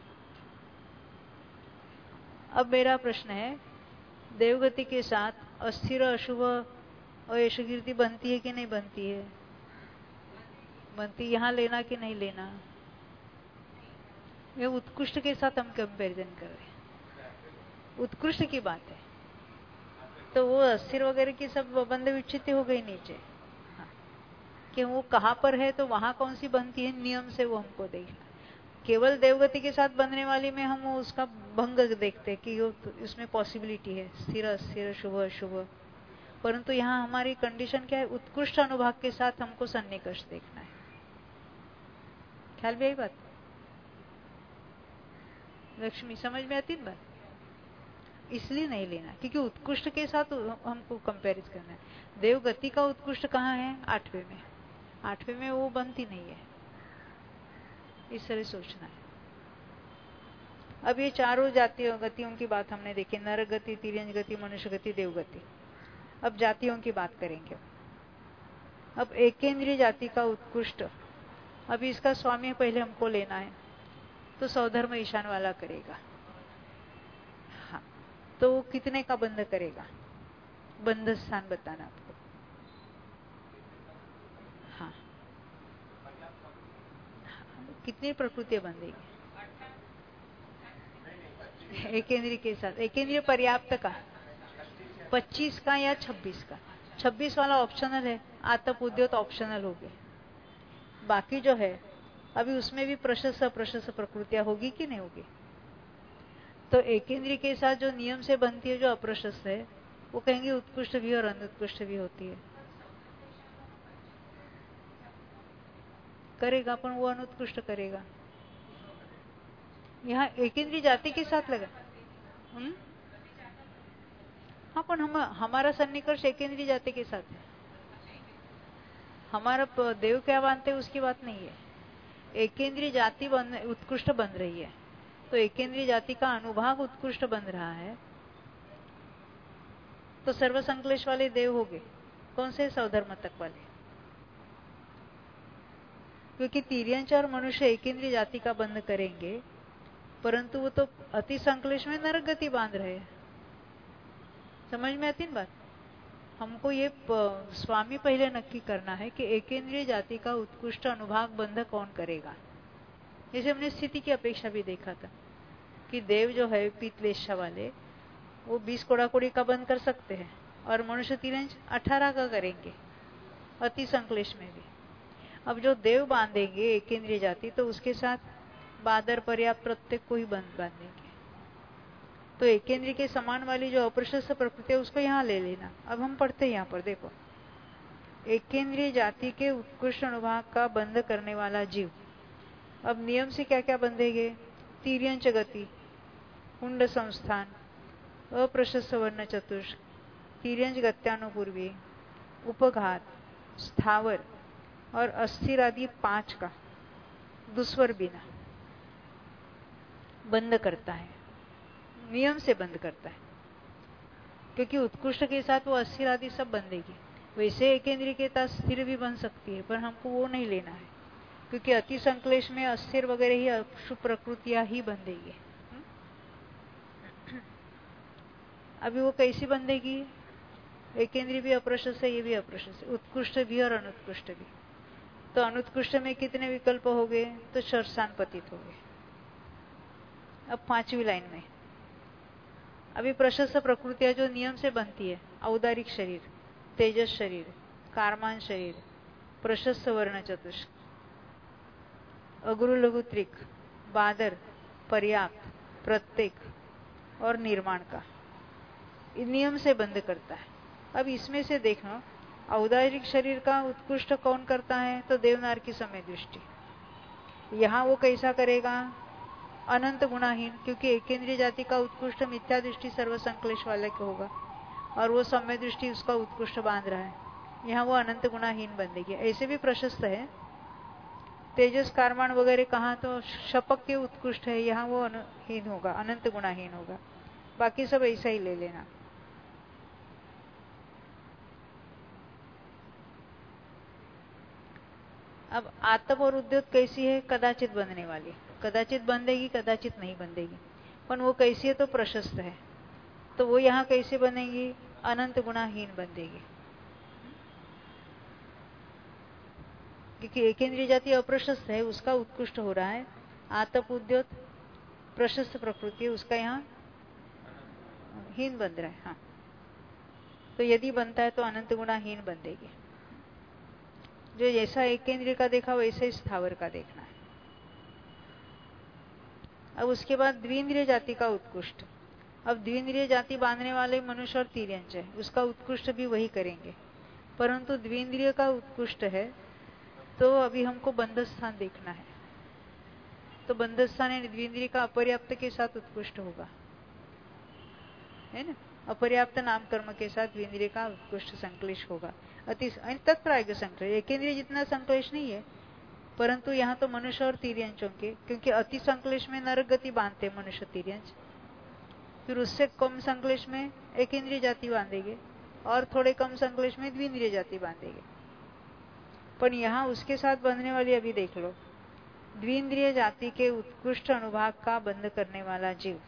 S1: अब मेरा प्रश्न है, देवगति के साथ अस्थिर अशुभ और यश कीर्ति बनती है कि नहीं बनती है? बनती। यहाँ लेना कि नहीं लेना? ये उत्कृष्ट के साथ हम कंपैरिजन कर रहे हैं, उत्कृष्ट की बात है, तो वो अस्थिर वगैरह की सब बंध विच्छित्ति हो गई नीचे। हाँ, कि वो कहाँ पर है तो वहां कौन सी बनती है, नियम से वो हमको देखना। केवल देवगति के साथ बनने वाली में हम उसका भंग देखते हैं कि तो इसमें पॉसिबिलिटी है स्थिर अस्थिर शुभ अशुभ, परंतु यहाँ हमारी कंडीशन क्या है? उत्कृष्ट अनुभाग के साथ हमको सन्निकर्ष देखना है। ख्याल भी आई बात? लक्ष्मी, समझ में आती है बात? इसलिए नहीं लेना क्योंकि उत्कृष्ट के साथ हमको कंपेरिज करना है। देवगति का उत्कृष्ट कहाँ है? आठवें में। आठवें में वो बनती नहीं है, इस तरह सोचना है। अब ये चारों जातियों गतियों की बात हमने देखी, नर गति, तिर्यंज गति, मनुष्य गति, देवगति। अब जातियों की बात करेंगे। अब एकेंद्रीय जाति का उत्कृष्ट, अभी इसका स्वामी पहले हमको लेना है, तो सौधर्म ईशान वाला करेगा। हाँ, तो वो कितने का बंध करेगा? बंध स्थान बताना आपको। हाँ, कितनी प्रकृतियां बंधेगी एकेंद्रीय के साथ? एकेंद्रीय पर्याप्त का पच्चीस का या छब्बीस का? छब्बीस वाला ऑप्शनल है, आतप उद्योत ऑप्शनल हो गए। बाकी जो है अभी उसमें भी प्रशस्त अप्रशस्त प्रकृतियां होगी कि नहीं होगी? तो एकेंद्रीय के साथ जो नियम से बनती है, जो अप्रशस्त है, वो कहेंगे उत्कृष्ट भी और अनुत्कृष्ट भी होती है। करेगा, पर वो अनुत्कृष्ट करेगा। यहाँ एकेंद्रीय जाति के साथ लगा। हम्म हाँ, पण हम हमारा सन्निकर्ष एकेंद्रीय जाति के साथ है। हमारा देव क्या मानते हैं उसकी बात नहीं है। एकेंद्रीय जाति बन उत्कृष्ट बन रही है, तो एकेंद्रीय जाति का अनुभाग उत्कृष्ट बन रहा है, तो सर्वसंकलेश वाले देव हो गए। कौन से? सौधर्म तक वाले। क्योंकि तिर्यंच और मनुष्य एकेंद्रीय जाति का बंध करेंगे, परंतु वो तो अति संकलेश में नरक गति बांध रहे हैं। समझ में आती ना बात? हमको ये स्वामी पहले नक्की करना है कि एकेंद्रीय जाति का उत्कृष्ट अनुभाग बंध कौन करेगा। जैसे हमने स्थिति की अपेक्षा भी देखा था कि देव जो है पीतलेशा वाले, वो बीस कोड़ा कोड़ी का बंद कर सकते हैं, और मनुष्य तिरंज अठारह का करेंगे अति संकलेश में भी। अब जो देव बांधेंगे एकेंद्रीय जाति, तो उसके साथ बादर पर्याप्त प्रत्येक को ही बंद बांधेंगे। तो एकेंद्रीय के समान वाली जो अप्रशस्त प्रकृति है उसको यहाँ ले लेना। अब हम पढ़ते हैं यहाँ पर, देखो, एकेंद्रीय जाति के उत्कृष्ट अनुभाग का बंध करने वाला जीव। अब नियम से क्या क्या बंधेंगे? तिर्यंच गति, कुंड संस्थान, अप्रशस्त वर्ण चतुष्क, तिर्यंच गत्यानुपूर्वी, उपघात, स्थावर और अस्थिर आदि पांच का दुस्वर बिना बंद करता है। नियम से बंद करता है, क्योंकि उत्कृष्ट के साथ वो अस्थिर आदि सब बंधेगी। वैसे एकेंद्रीय के साथ स्थिर भी बन सकती है, पर हमको वो नहीं लेना है, क्योंकि अति संकलेश में अस्थिर वगैरह ही अशुभ प्रकृतियां ही बंधेगी। अभी वो कैसी बंधेगी? एकेंद्रीय भी अप्रशस्त है, ये भी अप्रशस्त है, उत्कृष्ट भी और अनुत्कृष्ट भी। तो अनुत्कृष्ट में कितने विकल्प हो गए? तो शर्षान पतित हो गए। अब पांचवी लाइन में अभी प्रशस्त प्रकृतियां जो नियम से बनती है, औदारिक शरीर, तेजस शरीर, कारमान शरीर, प्रशस्त वर्ण चतुष्क, अगुरु लघु त्रिक, बादर, पर्याप्त, प्रत्येक और निर्माण का नियम से बंद करता है। अब इसमें से देखना, औदारिक शरीर का उत्कृष्ट कौन करता है? तो देवनार की समय दृष्टि। यहां वो कैसा करेगा? अनंत गुणाहीन, क्योंकि एकेंद्रीय जाति का उत्कृष्ट मिथ्या दृष्टि सर्व संकलेश वाले को होगा, और वो समय दृष्टि उसका उत्कृष्ट बांध रहा है। यहाँ वो अनंत गुणाहीन बंधेगी। ऐसे भी प्रशस्त है, तेजस कारमान वगैरह कहा तो शपक के उत्कृष्ट है, यहाँ वो हीन होगा, अनंत गुणाहीन होगा। बाकी सब ऐसा ही ले लेना। अब आतप और उद्योत कैसी है? कदाचित बंधने वाली। कदाचित बंधेगी, कदाचित नहीं बंधेगी, पर वो कैसी है? तो प्रशस्त है। तो वो यहाँ कैसे बनेगी? अनंत गुणाहीन बंधेगी, क्योंकि एकेंद्रीय जाति अप्रशस्त है, उसका उत्कृष्ट हो रहा है। आतप उद्योत प्रशस्त प्रकृति, उसका यहाँ हीन बन रहा है। हाँ, तो यदि बनता है तो अनंत गुणाहीन बंधेगी। जो जैसा एकेंद्रीय का देखा वैसे स्थावर का देखना है। अब उसके बाद द्विंद्रिय जाति का उत्कृष्ट। अब द्विंद्रिय जाति बांधने वाले मनुष्य और तिर्यंच है, उसका उत्कृष्ट भी वही करेंगे, परंतु द्विंद्रिय का उत्कृष्ट है, तो अभी हमको बंध स्थान देखना है। तो बंध स्थान द्विंद्रिय का अपर्याप्त के साथ उत्कृष्ट होगा, है ना? अपर्याप्त नाम कर्म के साथ द्विंद्रिय का उत्कृष्ट संकलेश होगा। अति तत्प्राय संकलेश, एकेंद्रिय जितना संकलेश नहीं है, परंतु यहाँ तो मनुष्य और तिर्यंचों के, क्योंकि अति संकलेश में नरक गति बांधते मनुष्य तिर्यंच, फिर उससे कम संकलेश में एकेंद्रिय जाति बांधेंगे, और थोड़े कम संकलेश में द्विंद्रिय जाति बांधेंगे। पर यहाँ उसके साथ बंधने वाली अभी देख लो, द्विंद्रिय जाति के उत्कृष्ट अनुभाग का बंध करने वाला जीव।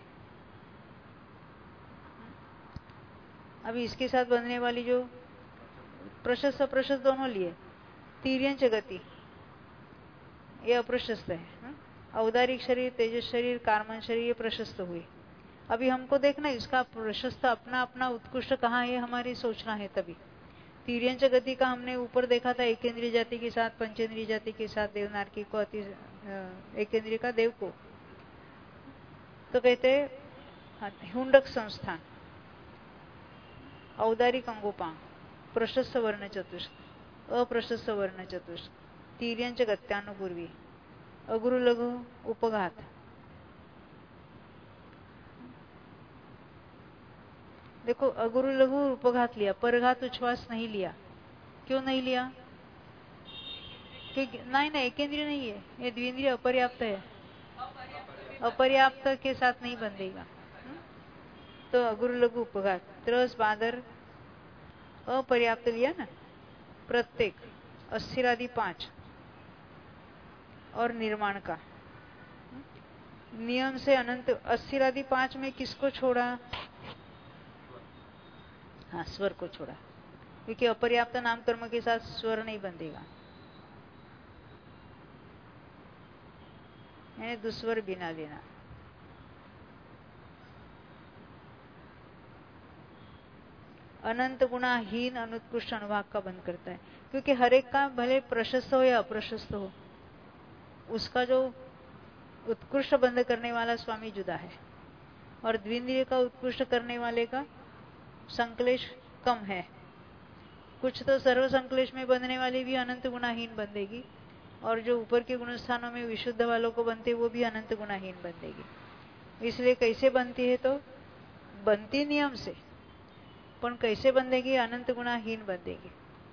S1: अभी इसके साथ बंधने वाली जो प्रशस्त अप्रशस्त दोनों लिए, तिर्यंच गति ये अप्रशस्त है, औदारिक शरीर, तेजस शरीर, कारमन शरीर ये प्रशस्त हुए। अभी हमको देखना इसका प्रशस्त अपना अपना उत्कृष्ट कहाँ है, हमारे सोचना है। तभी तिर्यंच गति का हमने ऊपर देखा था, एकेंद्रीय जाति के साथ, पंचेंद्रीय जाति के साथ, देवनारकी को, अति एकेंद्रीय का देव को, तो कहते हुंडक संस्थान, औदारिक अंगोपांग, प्रशस्त वर्ण चतुष्क, अप्रशस्त वर्ण चतुष्क, तिर्यंच गत्यानुपूर्वी, अगुरु लघु उपघात, देखो अगुरु लघु उपघात लिया, परघात उच्छ्वास नहीं लिया। क्यों नहीं लिया? क्योंकि नहीं नहीं एकेंद्रीय नहीं है, ये द्विंद्रिय अपर्याप्त है, अपर्याप्त के साथ नहीं बंधेगा। तो अगुरु लघु उपघात त्रस बादर अपर्याप्त लिया ना, प्रत्येक अस्थिरादि पांच और निर्माण का नियम से अनंत। अस्थिरादि पांच में किसको छोड़ा? हाँ, स्वर को छोड़ा, क्योंकि अपर्याप्त नाम कर्म के साथ स्वर नहीं बंधेगा, यानी दुस्वर बिना लेना। अनंत गुणाहीन अनुत्कृष्ट अनुभाग का बंद करता है, क्योंकि हर एक का भले प्रशस्त हो या अप्रशस्त हो, उसका जो उत्कृष्ट बंद करने वाला स्वामी जुदा है, और द्विंद्रिय का उत्कृष्ट करने वाले का संकलेश कम है। कुछ तो सर्व संकलेश में बंधने वाली भी अनंत गुणाहीन बंधेगी, और जो ऊपर के गुण स्थानों में विशुद्ध वालों को बनते वो भी अनंत गुणाहीन बंधेगी। इसलिए कैसे बनती है? तो बनती नियम से, पर कैसे बंधेगी? अनंत गुणाहीन बंधेगी।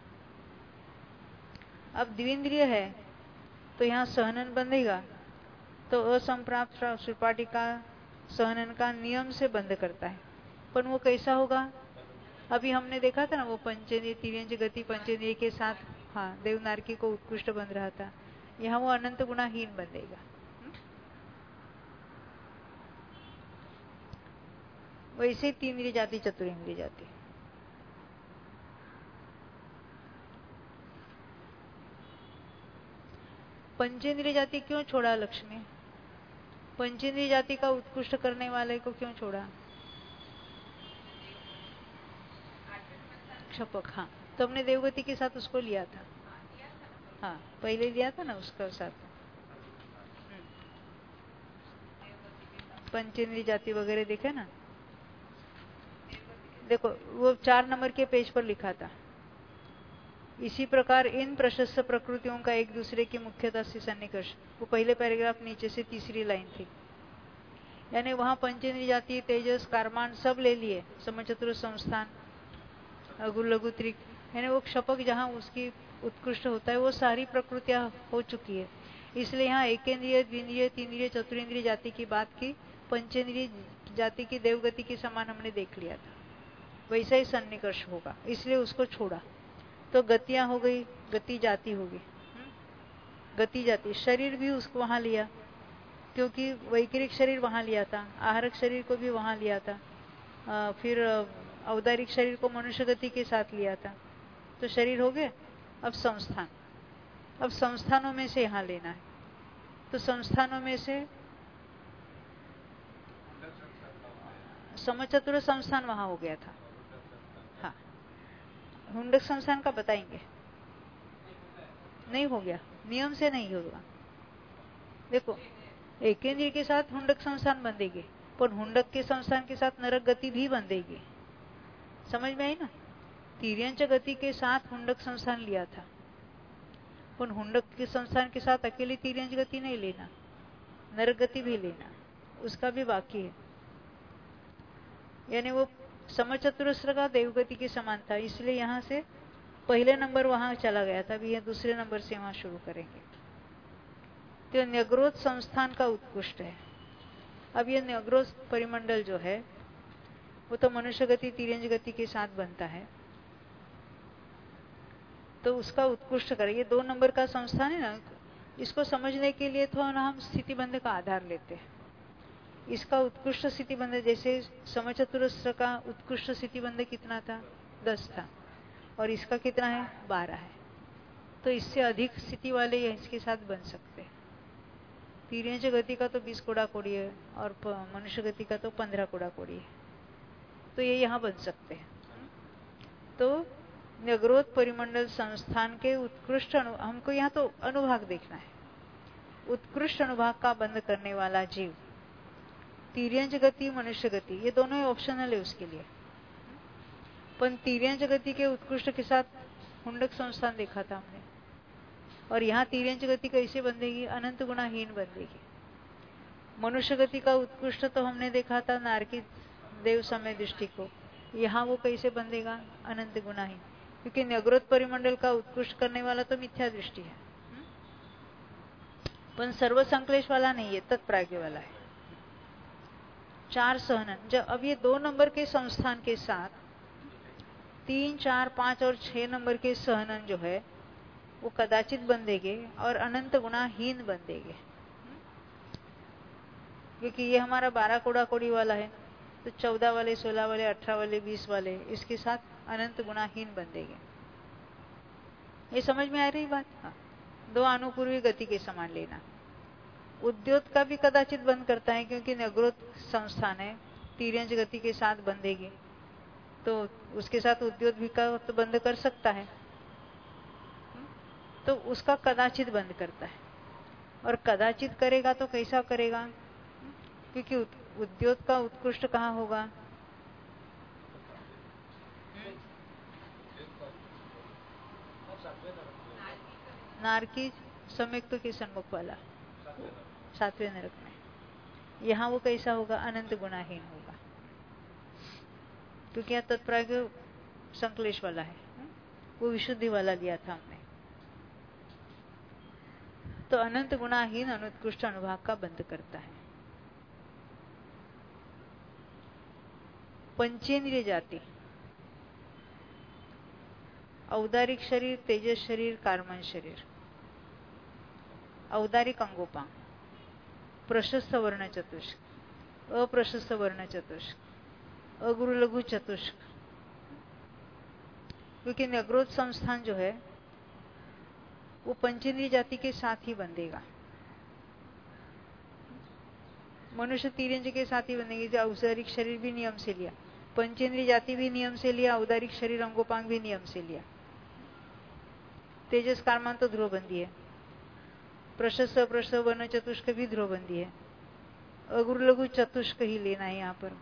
S1: अब द्विंद्रिय है तो यहाँ सहनन बंधेगा, तो असंप्राप्त सुपाटी का सहनन का नियम से बंद करता है। पर वो कैसा होगा? अभी हमने देखा था ना, वो पंचेंद्रिय तिर्यंज गति पंचेंद्रिय के साथ, हाँ, देवनारकी को उत्कृष्ट बंध रहा था। यहाँ वो अनंत गुणाहीन बंधेगा। वैसे तीन जाति चतुरेंद्रिय जाति। पंचेंद्रिय जाति क्यों छोड़ा लक्ष्मी? पंचेंद्रिय जाति का उत्कृष्ट करने वाले को क्यों छोड़ा? क्षपक, हाँ, तो हमने देवगति के साथ उसको लिया था। हाँ, पहले लिया था ना उसका साथ। पंचेंद्रिय जाति वगैरह देखे ना, देखो वो चार नंबर के पेज पर लिखा था। इसी प्रकार इन प्रशस्त प्रकृतियों का एक दूसरे की मुख्यता से सन्निकर्ष, वो पहले पैराग्राफ नीचे से तीसरी लाइन थी। यानी वहां पंचेंद्रिय जाति, तेजस, कारमान सब ले लिए, समचतुर संस्थान, अगुर लघु त्रिक, यानी वो क्षपक जहां उसकी उत्कृष्ट होता है वो सारी प्रकृतियां हो चुकी है। इसलिए यहाँ एकेंद्रिय, द्विंद्रिय, तीन्द्रिय, चतुरेंद्रिय जाति की बात की, पंचेंद्रिय जाति की देवगति के समान हमने देख लिया था। वैसा ही सन्निकर्ष होगा, इसलिए उसको छोड़ा। तो गतियां हो गई, गति जाति होगी, गति जाति। शरीर भी उसको वहां लिया, क्योंकि वैकिरिक शरीर वहां लिया था, आहारक शरीर को भी वहां लिया था, आ, फिर औदारिक शरीर को मनुष्य गति के साथ लिया था। तो शरीर हो गए। अब संस्थान, अब संस्थानों में से यहां लेना है। तो संस्थानों में से समचतुर संस्थान वहां हो गया था। हाँ, हुंडक संस्थान का बताएंगे। नहीं हो गया, नियम से नहीं होगा। देखो एकेंद्रिय के साथ हुंडक संस्थान बंधेगी, पर हुंडक के संस्थान के साथ नरक गति भी बंधेगी। समझ में आई ना? तिर्यंच गति के साथ हुंडक संस्थान लिया था, पर हुंडक के संस्थान के साथ अकेली तिर्यंच गति नहीं लेना, नरक गति भी लेना, उसका भी बाकी है। यानी वो समचतुरस्र का देवगति के समान था, इसलिए यहां से पहले नंबर वहां चला गया था, अभी ये दूसरे नंबर से वहां शुरू करेंगे। तो न्यग्रोध संस्थान का उत्कृष्ट है। अब ये न्यग्रोध परिमंडल जो है वो तो मनुष्य गति, तिर्यंज गति के साथ बनता है, तो उसका उत्कृष्ट करें। ये दो नंबर का संस्थान है ना, इसको समझने के लिए तो हम स्थितिबंध का आधार लेते हैं। इसका उत्कृष्ट स्थितिबंध, जैसे समचतुरस्र का उत्कृष्ट स्थितिबंध कितना था? दस था, और इसका कितना है? बारह है। तो इससे अधिक स्थिति वाले इसके साथ बन सकते हैं। तिर्यंच गति का तो बीस कोड़ा कोड़ी है, और मनुष्य गति का तो पंद्रह कोड़ा कोड़ी है, तो ये यहाँ बन सकते हैं। तो न्यग्रोध परिमंडल संस्थान के उत्कृष्ट अनु, हमको यहाँ तो अनुभाग देखना है। उत्कृष्ट अनुभाग का बंद करने वाला जीव, तिर्यंच गति, मनुष्य गति, ये दोनों ही ऑप्शनल है उसके लिए। पर तिर्यंच गति के उत्कृष्ट के साथ हुंडक संस्थान देखा था हमने, और यहाँ तिर्यंच गति कैसे बंधेगी? अनंत गुणाहीन बंधेगी। मनुष्य गति का उत्कृष्ट तो हमने देखा था नारकी देव समय दृष्टि को, यहाँ वो कैसे बंधेगा? अनंत गुणाहीन, क्योंकि न्यग्रोध परिमंडल का उत्कृष्ट करने वाला तो मिथ्या दृष्टि है, पर सर्व संकलेश वाला नहीं है, तत्प्राज्ञ वाला है। चार सहनन, जब अब ये दो नंबर के संस्थान के साथ तीन, चार, पांच और छह नंबर के सहनन जो है वो कदाचित बंधेंगे और अनंत गुणाहीन बंधेंगे, क्योंकि ये हमारा बारह कोड़ा कोड़ी वाला है, तो चौदह वाले, सोलह वाले, अठारह वाले, बीस वाले इसके साथ अनंत गुणाहीन बंधेंगे। ये समझ में आ रही बात? हाँ। दो अनुपूर्वी गति के समान लेना। उद्योत का भी कदाचित बंद करता है, क्योंकि न्यग्रोध संस्थान है, तिर्यंज गति के साथ बंधेगी, तो उसके साथ उद्योत भी का तो बंद कर सकता है, तो उसका कदाचित बंद करता है। और कदाचित करेगा तो कैसा करेगा? क्योंकि उद्योत का उत्कृष्ट कहाँ होगा? नारकी सम्यक्त के सन्मुख वाला सातवें नरक में। यहाँ वो कैसा होगा? अनंत गुणाहीन होगा, क्योंकि यहाँ तत्प्राज्ञ संकलेश वाला है, वो विशुद्धि वाला लिया था हमने। तो अनंत गुणाहीन अनुत्कृष्ट अनुभाग का बंद करता है। पंचेंद्रिय जाति, औदारिक शरीर, तेजस शरीर, कार्मन शरीर, औदारिक अंगोपांग, प्रशस्त वर्ण चतुष्क, अप्रशस्त वर्ण चतुष्क, अगुरु लघु चतुष्क, क्योंकि न्यग्रोध संस्थान जो है वो पंचेंद्रिय जाति के साथ ही बंधेगा। मनुष्य तिर्यंज के साथ ही बंधेगी। जो औदारिक शरीर भी नियम से लिया, पंचेंद्रिय जाति भी नियम से लिया, औदारिक शरीर अंगोपांग भी नियम से लिया। तेजस कार्मान तो ध्रुवबंदी है, प्रशस्त अप्रशस्त वर्ण चतुष्क भी ध्रुवबंदी है, अगुरु लघु चतुष्क ही लेना है यहाँ पर।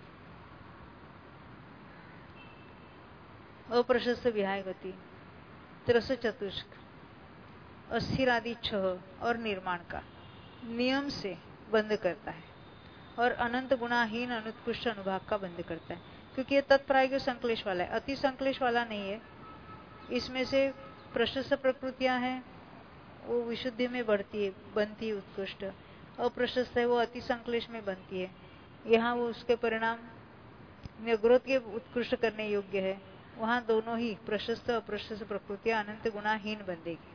S1: अप्रशस्त विहाय गति, त्रस चतुष्क, अस्थिर आदि छह और निर्माण का नियम से बंद करता है, और अनंत गुणाहीन अनुत्कृष्ट अनुभाग का बंद करता है, क्योंकि ये तत्प्राज्ञ संकलेश वाला है, अति संकलेश वाला नहीं है। इसमें से प्रशस्त प्रकृतियां हैं, वो विशुद्धि में बढ़ती है, बनती है उत्कृष्ट। अप्रशस्त है, वो अति संकलेश में बनती है। यहाँ वो उसके परिणाम न्यग्रोध के उत्कृष्ट करने योग्य है, वहां दोनों ही प्रशस्त अप्रशस्त प्रकृतियां अनंत गुणाहीन बंधेगी।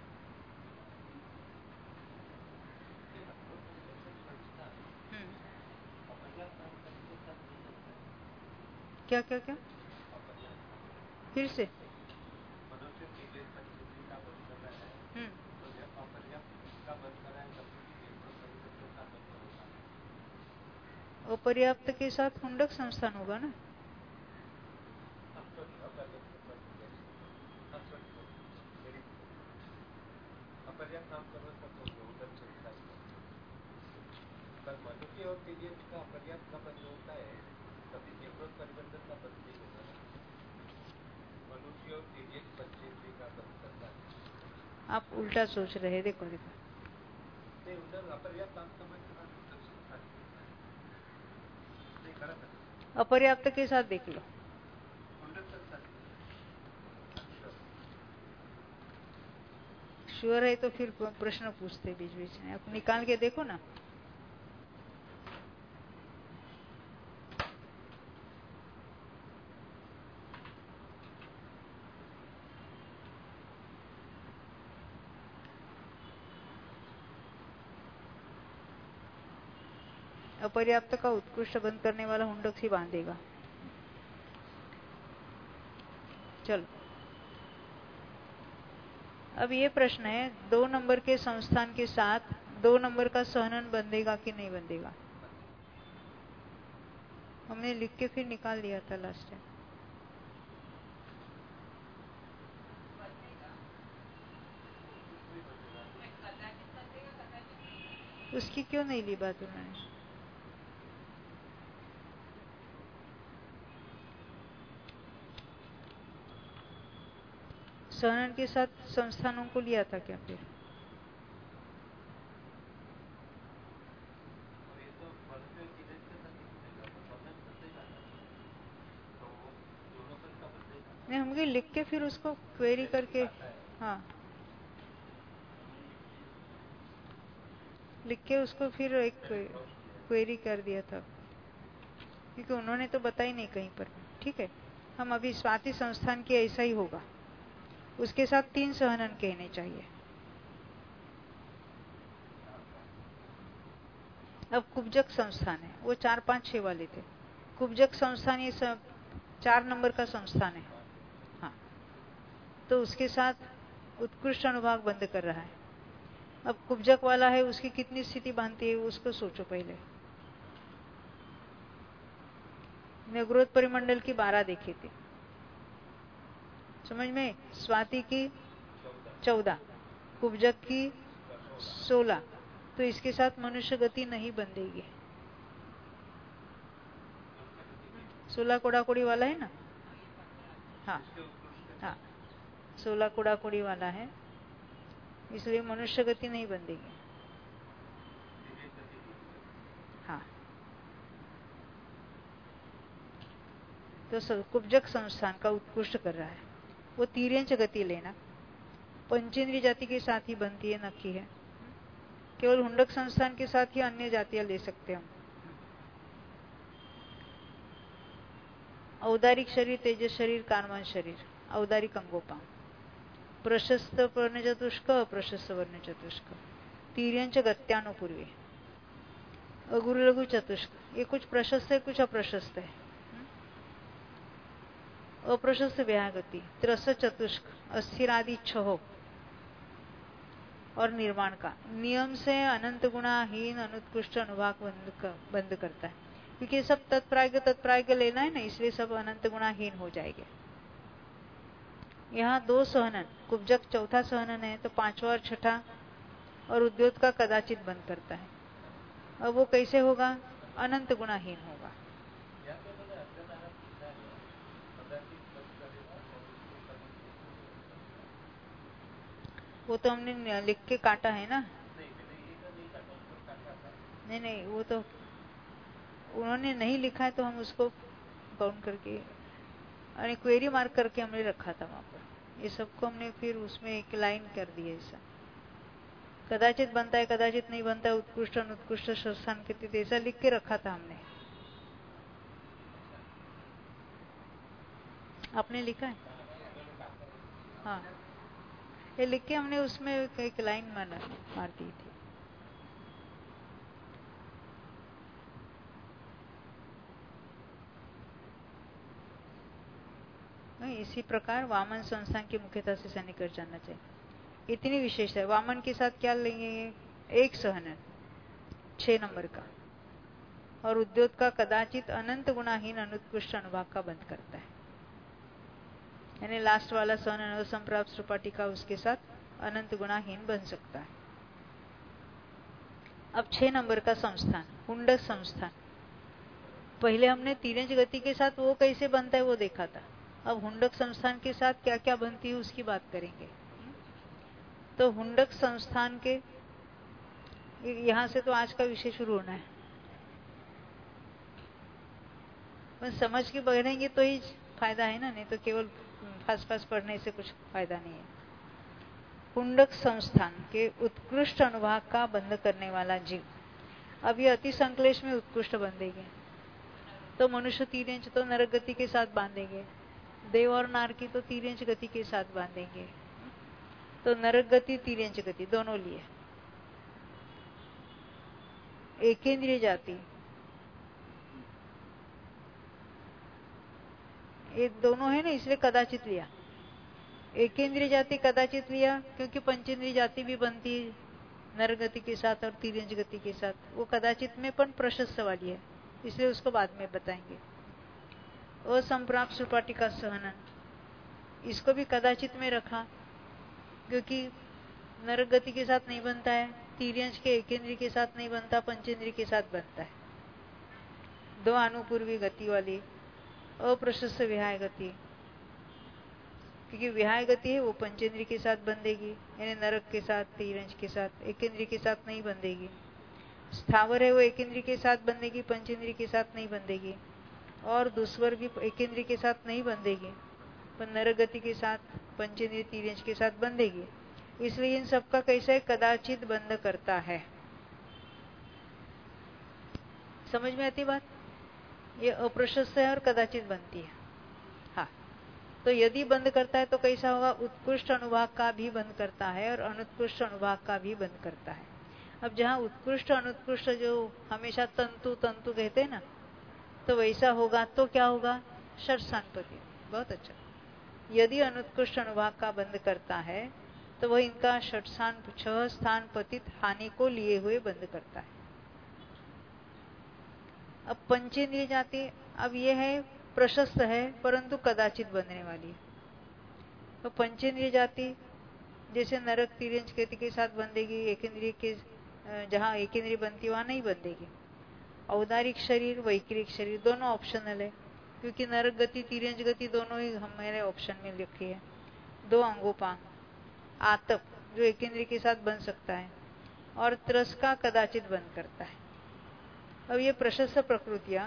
S1: क्या क्या क्या फिर से? अपर्याप्त के साथ हुंडक संस्थान होगा ना?
S2: मनुष्य और तिर्यंज का अपर्याप्त का बंद होता है, कभी न्यग्रोध परिवर्तन का बंद नहीं होगा ना। मनुष्य और तिर्यंज पंचेंद्रिय का बंद करता है।
S1: आप उल्टा सोच रहे हैं। देखो देखो,
S2: नहीं, उधर अपर्याप्त आप समझ
S1: अपर्याप्त के साथ देख लो। श्योर है तो फिर प्रश्न पूछते बीच बीच में, आप निकाल के देखो ना। अपर्याप्त का उत्कृष्ट बंद करने वाला हुंडक से बांधेगा। चलो, अब ये प्रश्न है, दो नंबर के संस्थान के साथ दो नंबर का सहनन बंधेगा कि नहीं बंधेगा? हमने लिख के फिर निकाल दिया था लास्ट टाइम। उसकी क्यों नहीं ली बात उन्होंने? सहनन के साथ संस्थानों को लिया था क्या फिर? नहीं, हम लिख के फिर उसको क्वेरी करके, हाँ लिख के उसको फिर एक क्वेरी कर दिया था, क्योंकि उन्होंने तो बताई नहीं कहीं पर। ठीक है, हम अभी स्वाति संस्थान की ऐसा ही होगा, उसके साथ तीन सहनन कहने चाहिए। अब कुब्जक संस्थान है, वो चार पांच छह वाले थे। कुब्जक संस्थान ये सब चार नंबर का संस्थान है। हाँ, तो उसके साथ उत्कृष्ट अनुभाग बंद कर रहा है। अब कुब्जक वाला है, उसकी कितनी स्थिति बांधती है उसको सोचो पहले। नगरोध परिमंडल की बारह देखी थी, समझ में? स्वाति की चौदह, कुब्जक की सोलह, तो इसके साथ मनुष्य गति नहीं बंधेगी। सोलह कोड़ाकोड़ी वाला है ना? हाँ हाँ, सोलह कोड़ाकोड़ी वाला है, इसलिए मनुष्य गति नहीं बंधेगी। हाँ, तो कुब्जक संस्थान का उत्कृष्ट कर रहा है। वो तीर्यंच गति लेना, पंचेंद्रिय जाति के साथ ही बनती है, नक्की है। केवल हुंडक संस्थान के साथ ही अन्य जातियां ले सकते हैं हम। औदारिक शरीर, तेजस शरीर, कानवन शरीर, औदारिक अंगोपांग, प्रशस्त वर्ण चतुष्क, अप्रशस्त वर्ण चतुष्क, तीर्यंच गत्यानुपूर्वी, अगुरु लघु चतुष्क, ये कुछ प्रशस्त है कुछ अप्रशस्त है। अप्रशस्त व्यागति, त्रस चतुष्क, अस्थिरादि छह और निर्माण का नियम से अनंत गुणाहीन अनुत्कृष्ट अनुभाग बंद कर, बंद करता है, क्योंकि सब तत्प्राज्ञ तत्प्राज्ञ लेना है ना, इसलिए सब अनंत गुणाहीन हो जाएंगे। यहाँ दो सहनन, कुब्जक चौथा सहनन है, तो पांचवा और छठा और उद्योत का कदाचित बंद करता है। अब वो कैसे होगा? अनंत गुणाहीन होगा। वो तो हमने लिख के काटा है ना। नहीं नहीं, वो तो उन्होंने नहीं लिखा है, तो हम उसको काउंट करके और क्वेरी मार्क करके हमने रखा था वहां पर। ये सबको हमने फिर उसमें एक लाइन कर दी है। ऐसा कदाचित बनता है, कदाचित नहीं बनता है, उत्कृष्ट अनुत्कृष्ट संस्थान कितने, ऐसा लिख के रखा था हमने। आपने लिखा है? हाँ, ये लिख के हमने उसमें एक लाइन मार मार दी थी। इसी प्रकार वामन संस्थान की मुख्यता से सन्निकट जानना चाहिए। इतनी विशेषता है। वामन के साथ क्या लेंगे? एक सहनन छह नंबर का, और उद्योत का कदाचित अनंत गुणाहीन अनुत्कृष्ट अनुभाग का बंद करता है, यानी लास्ट वाला सहनन असंप्राप्त सुपाटी का उसके साथ अनंत गुणाहीन बन सकता है। अब छह नंबर का संस्थान, हुंडक संस्थान। पहले हमने तीरंज गति के साथ वो कैसे बनता है वो देखा था। अब हुंडक संस्थान के साथ क्या क्या बनती है उसकी बात करेंगे। तो हुंडक संस्थान के यहां से तो आज का विषय शुरू होना है, बस समझ के पढ़ेंगे तो ही फायदा है ना, नहीं तो केवल फास्ट फास्ट पढ़ने से कुछ फायदा नहीं है। हुंडक संस्थान के उत्कृष्ट अनुभाग का बंध करने वाला जीव, अब ये अति संक्लेश में उत्कृष्ट बंधेंगे, तो मनुष्य तीन इंच तो नरक गति के साथ बांधेंगे, देव और नार की तो तीन इंच गति के साथ बांधेंगे, तो नरक गति तीन इंच गति दोनों लिए। एकेंद्रिय जाति, ये दोनों है ना, इसलिए कदाचित लिया। एकेंद्रिय जाति कदाचित लिया क्योंकि पंचेंद्रिय जाति भी बनती है नर गति के साथ और तीरंज गति के साथ, वो कदाचित में पण प्रशस्त वाली है, इसलिए उसको बाद में बताएंगे। असंप्राप्त सुपाटी का सहनन, इसको भी कदाचित में रखा क्योंकि नर गति के साथ नहीं बनता है, तीर्यंश के एकेंद्रिय के साथ नहीं बनता, पंचेंद्रिय के साथ बनता है। दो अनुपूर्वी गति वाली अप्रशस्त विहाय गति, क्योंकि विहाय गति है वो पंचेंद्रिय के साथ बंधेगी, यानी नरक के साथ, तीरंज के साथ, एकेंद्रिय के साथ नहीं बंधेगी। स्थावर है वो एकेंद्रिय के साथ बंधेगी, पंचेंद्रिय के साथ नहीं बंधेगी, और दुस्वर भी एकेंद्रिय के साथ नहीं बंधेगी, पर नरगति के साथ पंचेंद्रिय तीर्यंश के साथ बंधेगी, इसलिए इन सबका कैसे कदाचित बंध करता है। समझ में आती बात? ये अप्रशस्त है और कदाचित बनती है। हाँ, तो यदि बंद करता है तो कैसा होगा? उत्कृष्ट अनुभाग का भी बंद करता है और अनुत्कृष्ट अनुभाग का भी बंद करता है। अब जहाँ उत्कृष्ट अनुत्कृष्ट जो हमेशा तंतु तंतु कहते हैं ना, तो वैसा होगा तो क्या होगा? षट स्थानपति। बहुत अच्छा। यदि अनुत्कृष्ट अनुभाग का बंद करता है तो वह इनका षट स्थान छह स्थान पतित हानि को लिए हुए बंद करता है। अब पंचेंद्रिय जाति, अब यह है प्रशस्त है परंतु कदाचित बनने वाली है। तो पंचेंद्रिय जाति जैसे नरक तीर्यंश गति के साथ बंधेगी, एकेंद्रिय के जहां एकेंद्रिय बनती वहां नहीं बंधेगी। औदारिक शरीर, वैक्रिक शरीर दोनों ऑप्शनल है, क्योंकि नरक गति तीर्यंश गति दोनों ही हमारे ऑप्शन में लिखी है। दो अंगोपांग, आतप जो एकेंद्रिय के साथ बन सकता है और त्रस्का कदाचित बंद करता है। अब ये प्रशस्त प्रकृतियां,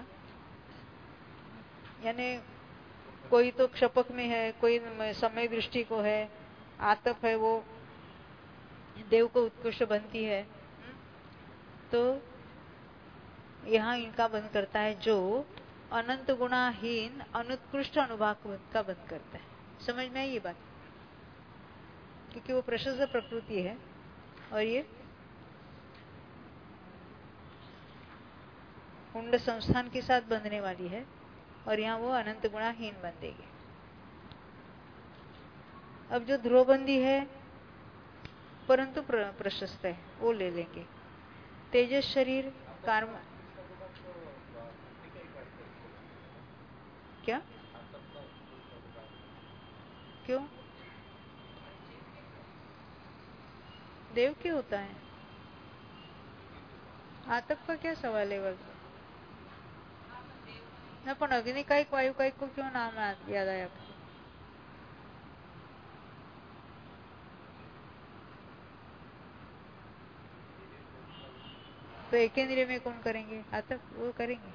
S1: यानी कोई तो क्षपक में है, कोई समय दृष्टि को है, आतप है वो देव को उत्कृष्ट बनती है, तो यहाँ इनका बंद करता है जो अनंत गुणाहीन अनुत्कृष्ट अनुभाग का बंद करता है। समझ में आई ये बात? क्योंकि वो प्रशस्त प्रकृति है और ये कुंड संस्थान के साथ बंधने वाली है और यहाँ वो अनंत गुणाहीन बन देगी। अब जो ध्रुवबंदी है परंतु प्र, प्रशस्त है वो ले लेंगे। तेजस शरीर कार्म क्या क्यों देव क्यों होता है? आतप का क्या सवाल है? वक्त ना पण अग्निकायिक वायुकायिक को क्यों नाम याद आया आपको? तो एकेंद्रिय में कौन करेंगे? आतप वो करेंगे।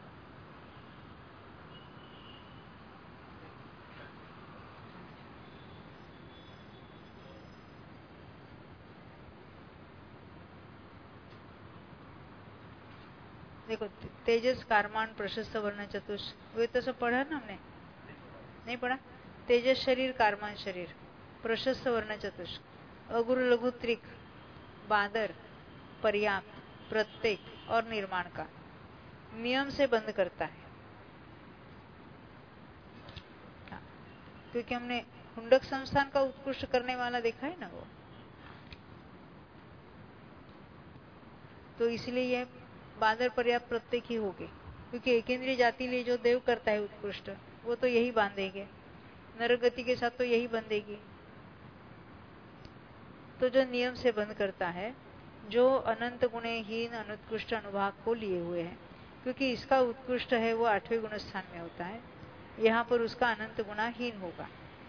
S1: देखो तेजस कारमान प्रशस्त वर्ण चतुष्क, वे तो सब पढ़ा ना हमने? नहीं पढ़ा? तेजस शरीर कारमान शरीर प्रशस्त वर्ण चतुष्क अगुरु लघु त्रिक बादर पर्याप्त प्रत्येक और निर्माण का नियम से बंद करता है। हाँ, क्योंकि हमने हुंडक संस्थान का उत्कृष्ट करने वाला देखा है ना वो, तो इसलिए यह बादर पर्याप्त प्रत्येक ही होगी, क्योंकि एकेंद्रीय जाति लिए जो देव करता है उत्कृष्ट वो तो यही बांधेंगे, नरगति के साथ तो यही बंधेगी। तो जो नियम से बंद करता है जो अनंत गुणहीन अनुत्कृष्ट अनुभाग को लिए हुए है, क्योंकि इसका उत्कृष्ट है वो आठवें गुण स्थान में होता है, यहाँ पर उसका अनंत गुणाहीन होगा।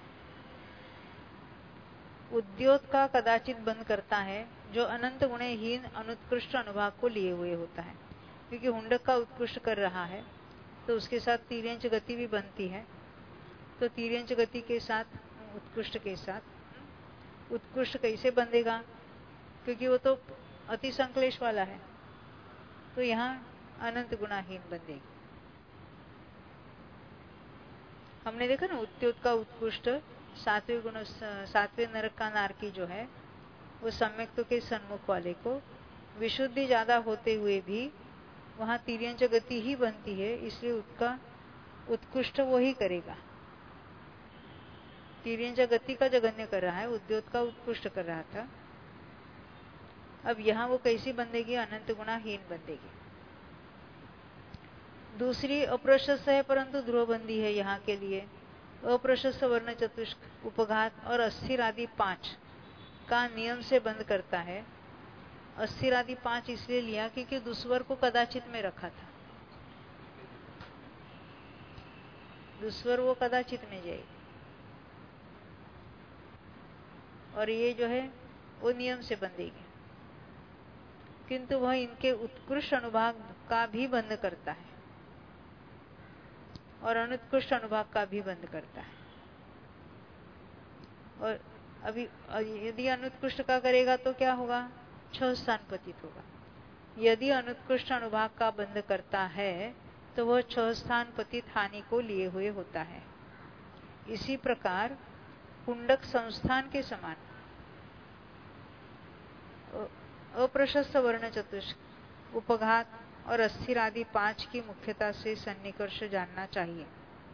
S1: उद्योत का कदाचित बंद करता है जो अनंत गुणहीन अनुत्कृष्ट अनुभाग को लिए हुए होता है, क्योंकि हुंडक का उत्कृष्ट कर रहा है तो उसके साथ तीर्यंच गति भी बनती है। तो तीर्यंच गति के साथ उत्कृष्ट के साथ उत्कृष्ट कैसे बंधेगा? क्योंकि वो तो अति संक्लेश वाला है, तो यहाँ अनंत गुणाहीन बंधेगी। हमने देखा ना उत्योत का उत्कृष्ट सातवें गुण सातवें नरक का नारकी जो है वो सम्यक्तों के सन्मुख वाले को विशुद्धि ज्यादा होते हुए भी वहां तीर्यंच गति ही बनती है, इसलिए उसका उत्कृष्ट वो ही करेगा। तीर्यंच गति का जगन्य कर रहा है, उद्योत का उत्कृष्ट कर रहा था। अब यहाँ वो कैसी बंधेगी? अनंत गुणाहीन बंधेगी। दूसरी अप्रशस्त है परंतु ध्रुवबंदी है यहाँ के लिए। अप्रशस्त वर्ण चतुष्क उपघात और अस्थिर आदि पांच का नियम से बंद करता है। अस्थिर आदि पांच इसलिए लिया क्योंकि दुस्वर को कदाचित में रखा था, दुस्वर वो कदाचित में जाएगी और ये जो है वो नियम से बंधेगी, किंतु वह इनके उत्कृष्ट अनुभाग का भी बंद करता है और अनुत्कृष्ट अनुभाग का भी बंद करता है। और अभी यदि अनुत्कृष्ट का करेगा तो क्या होगा? छह स्थान पतित होगा। यदि अनुत्कृष्ट अनुभाग का बंध करता है तो वह छह स्थान पतित हानि को लिए हुए होता है। इसी प्रकार कुंडक संस्थान के समान अप्रशस्त वर्ण चतुष्क, उपघात और अस्थिर आदि पांच की मुख्यता से सन्निकर्ष जानना चाहिए।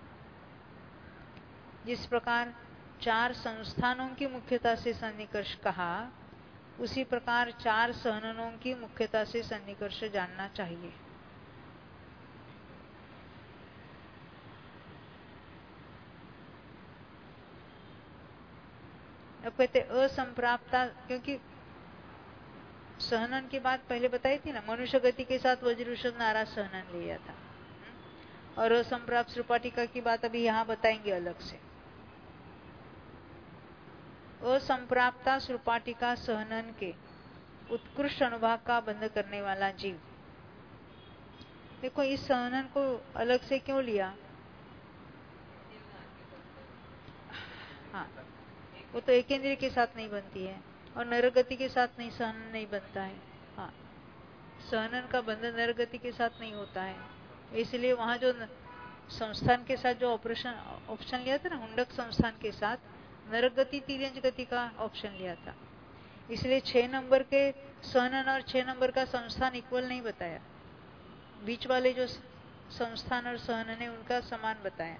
S1: जिस प्रकार चार संस्थानों की मुख्यता से सन्निकर्ष कहा, उसी प्रकार चार सहननों की मुख्यता से सन्निकर्ष जानना चाहिए। अब कहते असंप्राप्ता, क्योंकि सहनन की बात पहले बताई थी ना, मनुष्य गति के साथ वज्रषद नाराज सहनन लिया था, और असंप्राप्त श्रुपाटिका की बात अभी यहां बताएंगे अलग से। असंप्राप्ता श्रुपाटिका सहनन के उत्कृष्ट अनुभाग का बंध करने वाला जीव। देखो इस सहनन को अलग से क्यों लिया? हाँ, वो तो एक इंद्रिय के साथ नहीं बनती है और नरगति के साथ नहीं, सहनन नहीं बनता है। हाँ, सहनन का बंधन नरगति के साथ नहीं होता है, इसलिए वहां जो संस्थान के साथ जो ऑपरेशन ऑप्शन लिया था ना, हुंडक संस्थान के साथ नरगति तिर्यंज गति का ऑप्शन लिया था, इसलिए छह नंबर के सहनन और छह नंबर का संस्थान इक्वल नहीं बताया। बीच वाले जो संस्थान और सहनन है उनका समान बताया।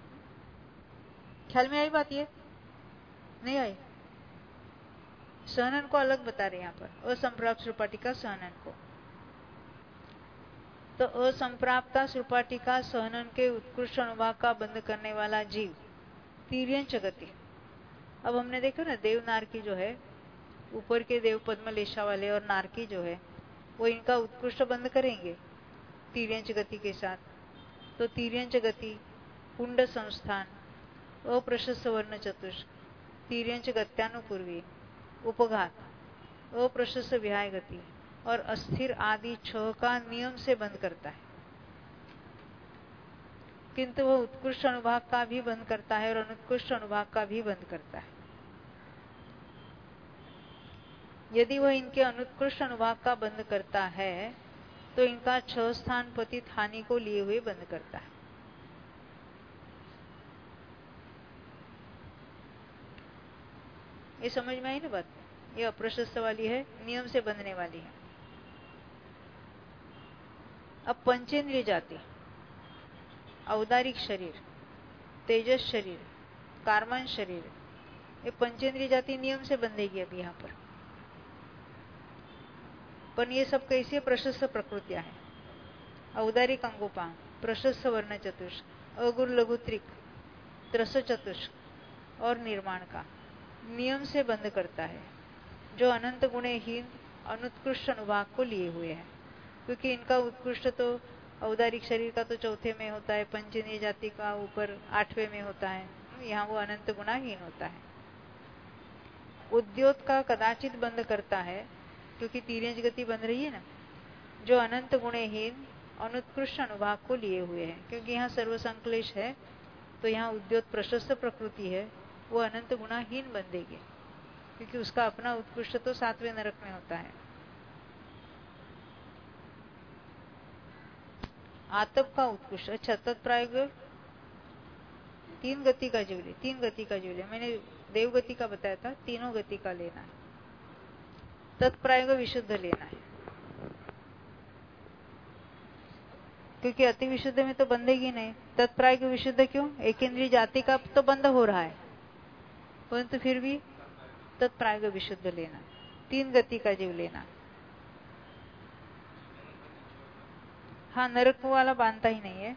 S1: ख्याल में आई बात? ये नहीं आई? सहनन को अलग बता रहे यहाँ पर, असंप्राप्त श्रुपाटिका सहनन को। तो असंप्राप्ता श्रुपाटिका सहनन के उत्कृष्ट अनुभाग का बंध करने वाला जीव तिर्यंच गति। अब हमने देखा ना, देव नारकी जो है, ऊपर के देव पद्मलेशा वाले और नारकी जो है, वो इनका उत्कृष्ट बंध करेंगे तिर्यंच गति के साथ। तो तिर्यंच गति, कुंड संस्थान, अप्रशस्त वर्ण चतुष्क, तिर्यंच गत्यानुपूर्वी, उपघात, अप्रशस्त विहाय गति और अस्थिर आदि छह का नियम से बंद करता है, किंतु वह उत्कृष्ट अनुभाग का भी बंद करता है और अनुत्कृष्ट अनुभाग का भी बंद करता है। यदि वह इनके अनुत्कृष्ट अनुभाग का बंद करता है तो इनका छह स्थान पतित हानि को लिए हुए बंद करता है। ये समझ में आई ना बात? ये अप्रशस्त वाली है, नियम से बंधने वाली है। अब पंचेंद्रिय जाति, औदारिक शरीर, तेजस शरीर, कार्मन शरीर, ये पंचेंद्रिय जाति नियम से बंधेगी अभी यहाँ पर। पर ये सब कैसी प्रशस्त प्रकृतियां हैं? औदारिक अंगोपांग, प्रशस्त वर्ण चतुष्क, अगुर लघुत्रिक, त्रस चतुष्क और निर्माण का नियम से बंद करता है, जो अनंत गुणहीन अनुत्कृष्ट अनुभाग को लिए हुए हैं। क्योंकि इनका उत्कृष्ट तो औदारिक शरीर का तो चौथे में होता है, पंचेंद्रिय जाति का ऊपर आठवें में होता है, यहाँ वो अनंत गुणाहीन होता है। उद्योत का कदाचित बंद करता है, क्योंकि तिर्यंच गति बन रही है ना, जो अनंत गुणहीन अनुत्कृष्ट अनुभाग को लिए हुए हैं। क्योंकि यहाँ सर्वसंक्लेश है, तो यहाँ उद्योत प्रशस्त प्रकृति है, वो अनंत गुणाहीन बन देगी, क्योंकि उसका अपना उत्कृष्ट तो सातवें नरक में होता है। आतप का उत्कृष्ट, अच्छा, तत्प्रायोग तीन गति का जीव ले, तीन गति का जीव ले, मैंने देव गति का बताया था, तीनों गति का लेना है। तत्प्रायोग विशुद्ध लेना है, क्योंकि अति विशुद्ध में तो बंधेगी नहीं। तत्प्रायोग विशुद्ध क्यों? एक इंद्रिय जाति का तो बंध हो रहा है, परंतु फिर भी तत्प्रायोग विशुद्ध लेना, तीन गति का जीव लेना। हाँ, नरक वाला बांधता ही नहीं है।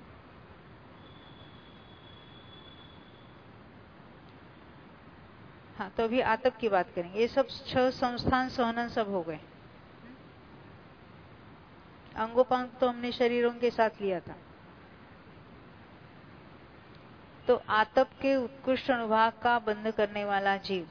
S1: हाँ, तो अभी आतप की बात करेंगे। ये सब छह संस्थान सहनन सब हो गए। अंगोपांग तो हमने शरीरों के साथ लिया था। तो आतप के उत्कृष्ट अनुभाग का बंध करने वाला जीव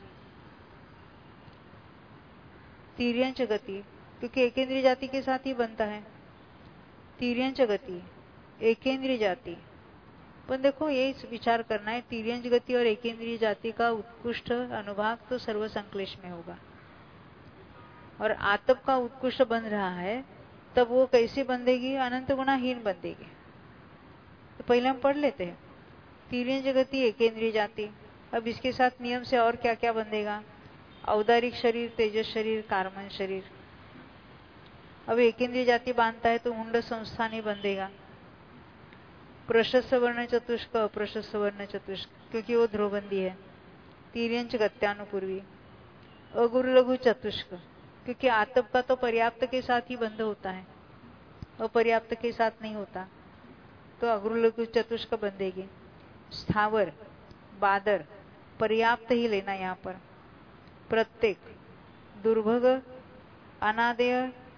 S1: तिर्यंच गति, क्योंकि एकेंद्रिय जाति के साथ ही बनता है। तिर्यंच गति, एकेंद्रिय जाति, पण देखो ये विचार करना है, तिर्यंज गति और एकेंद्रीय जाति का उत्कृष्ट अनुभाग तो सर्व संक्लेश में होगा, और आतप का उत्कृष्ट बन रहा है, तब वो कैसी बंधेगी? अनंत गुणाहीन बंधेगी। तो पहले हम पढ़ लेते हैं, तिर्यंज गति एकेंद्रीय जाति। अब इसके साथ नियम से और क्या क्या बंधेगा? औदारिक शरीर, तेजस शरीर, कार्मन शरीर। अब एकेंद्रीय जाति बांधता है तो मुंड संस्थान ही बंधेगा। प्रशस्त वर्ण चतुष्क, अप्रशस्त वर्ण चतुष्क, क्योंकि वो ध्रुवबंदी है। तिर्यंच गत्यानुपूर्वी। अगुरु लघु चतुष्क, क्योंकि आतप का तो पर्याप्त के साथ ही बंध होता है, अपर्याप्त के साथ नहीं होता, तो अगुरु लघु चतुष्क बंधेगी। स्थावर, बादर, पर्याप्त ही लेना यहाँ पर। प्रत्येक, दुर्भग, अनादेय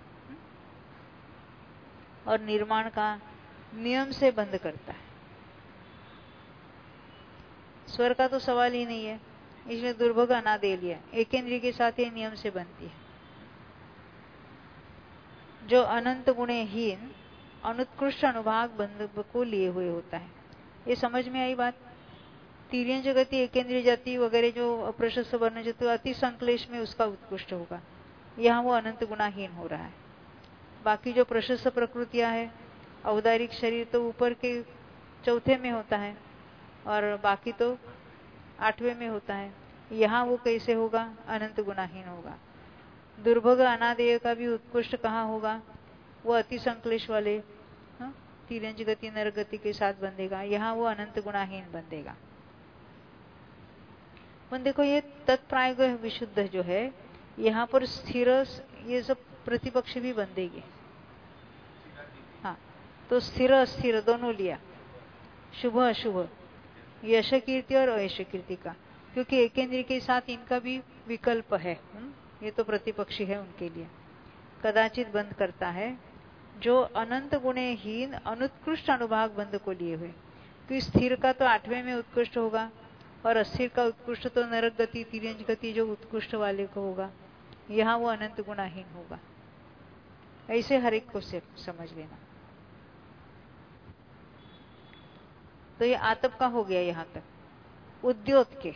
S1: और निर्माण का नियम से बंद करता है। स्वर का तो सवाल ही नहीं है, इसमें दुर्भग अनादेय लिया। एकेंद्रीय के साथ ये नियम से बनती है। जो अनंत गुणहीन अनुत्कृष्ट अनुभाग बंध को लिए हुए होता है। ये समझ में आई बात? तिर्यंज गति, एकेंद्रीय जाति वगैरह जो अप्रशस्त वर्ण जो अति संक्लेश में उसका उत्कृष्ट होगा, यहाँ वो अनंत गुणाहीन हो रहा है। बाकी जो प्रशस्त प्रकृतियां है, औदारिक शरीर तो ऊपर के चौथे में होता है और बाकी तो आठवें में होता है, यहाँ वो कैसे होगा? अनंत गुणाहीन होगा। दुर्भग अनादेय का भी उत्कृष्ट कहाँ होगा? वो अति संक्लेश वाले तिर्यंज गति नर गति के साथ बंधेगा, यहाँ वो अनंत गुणाहीन बंधेगा। पण देखो ये तत्प्रायोग विशुद्ध जो है, यहाँ पर स्थिर ये सब प्रतिपक्ष भी बंधेगी। हाँ, तो स्थिर अस्थिर दोनों लिया, शुभ अशुभ, यश कीर्ति और अयश कीर्ति का, क्योंकि एकेंद्रीय के साथ इनका भी विकल्प है। ये तो प्रतिपक्षी है उनके लिए। कदाचित बंद करता है जो अनंत गुणहीन अनुत्कृष्ट अनुभाग बंध को लिए हुए, क्योंकि स्थिर का तो आठवें में उत्कृष्ट होगा और अस्थिर का उत्कृष्ट तो नरक गति, तिर्यंज गति जो उत्कृष्ट वाले को होगा, यहाँ वो अनंत गुणाहीन होगा। ऐसे हर एक को से समझ लेना। तो ये आतप का हो गया यहाँ तक। उद्योत के,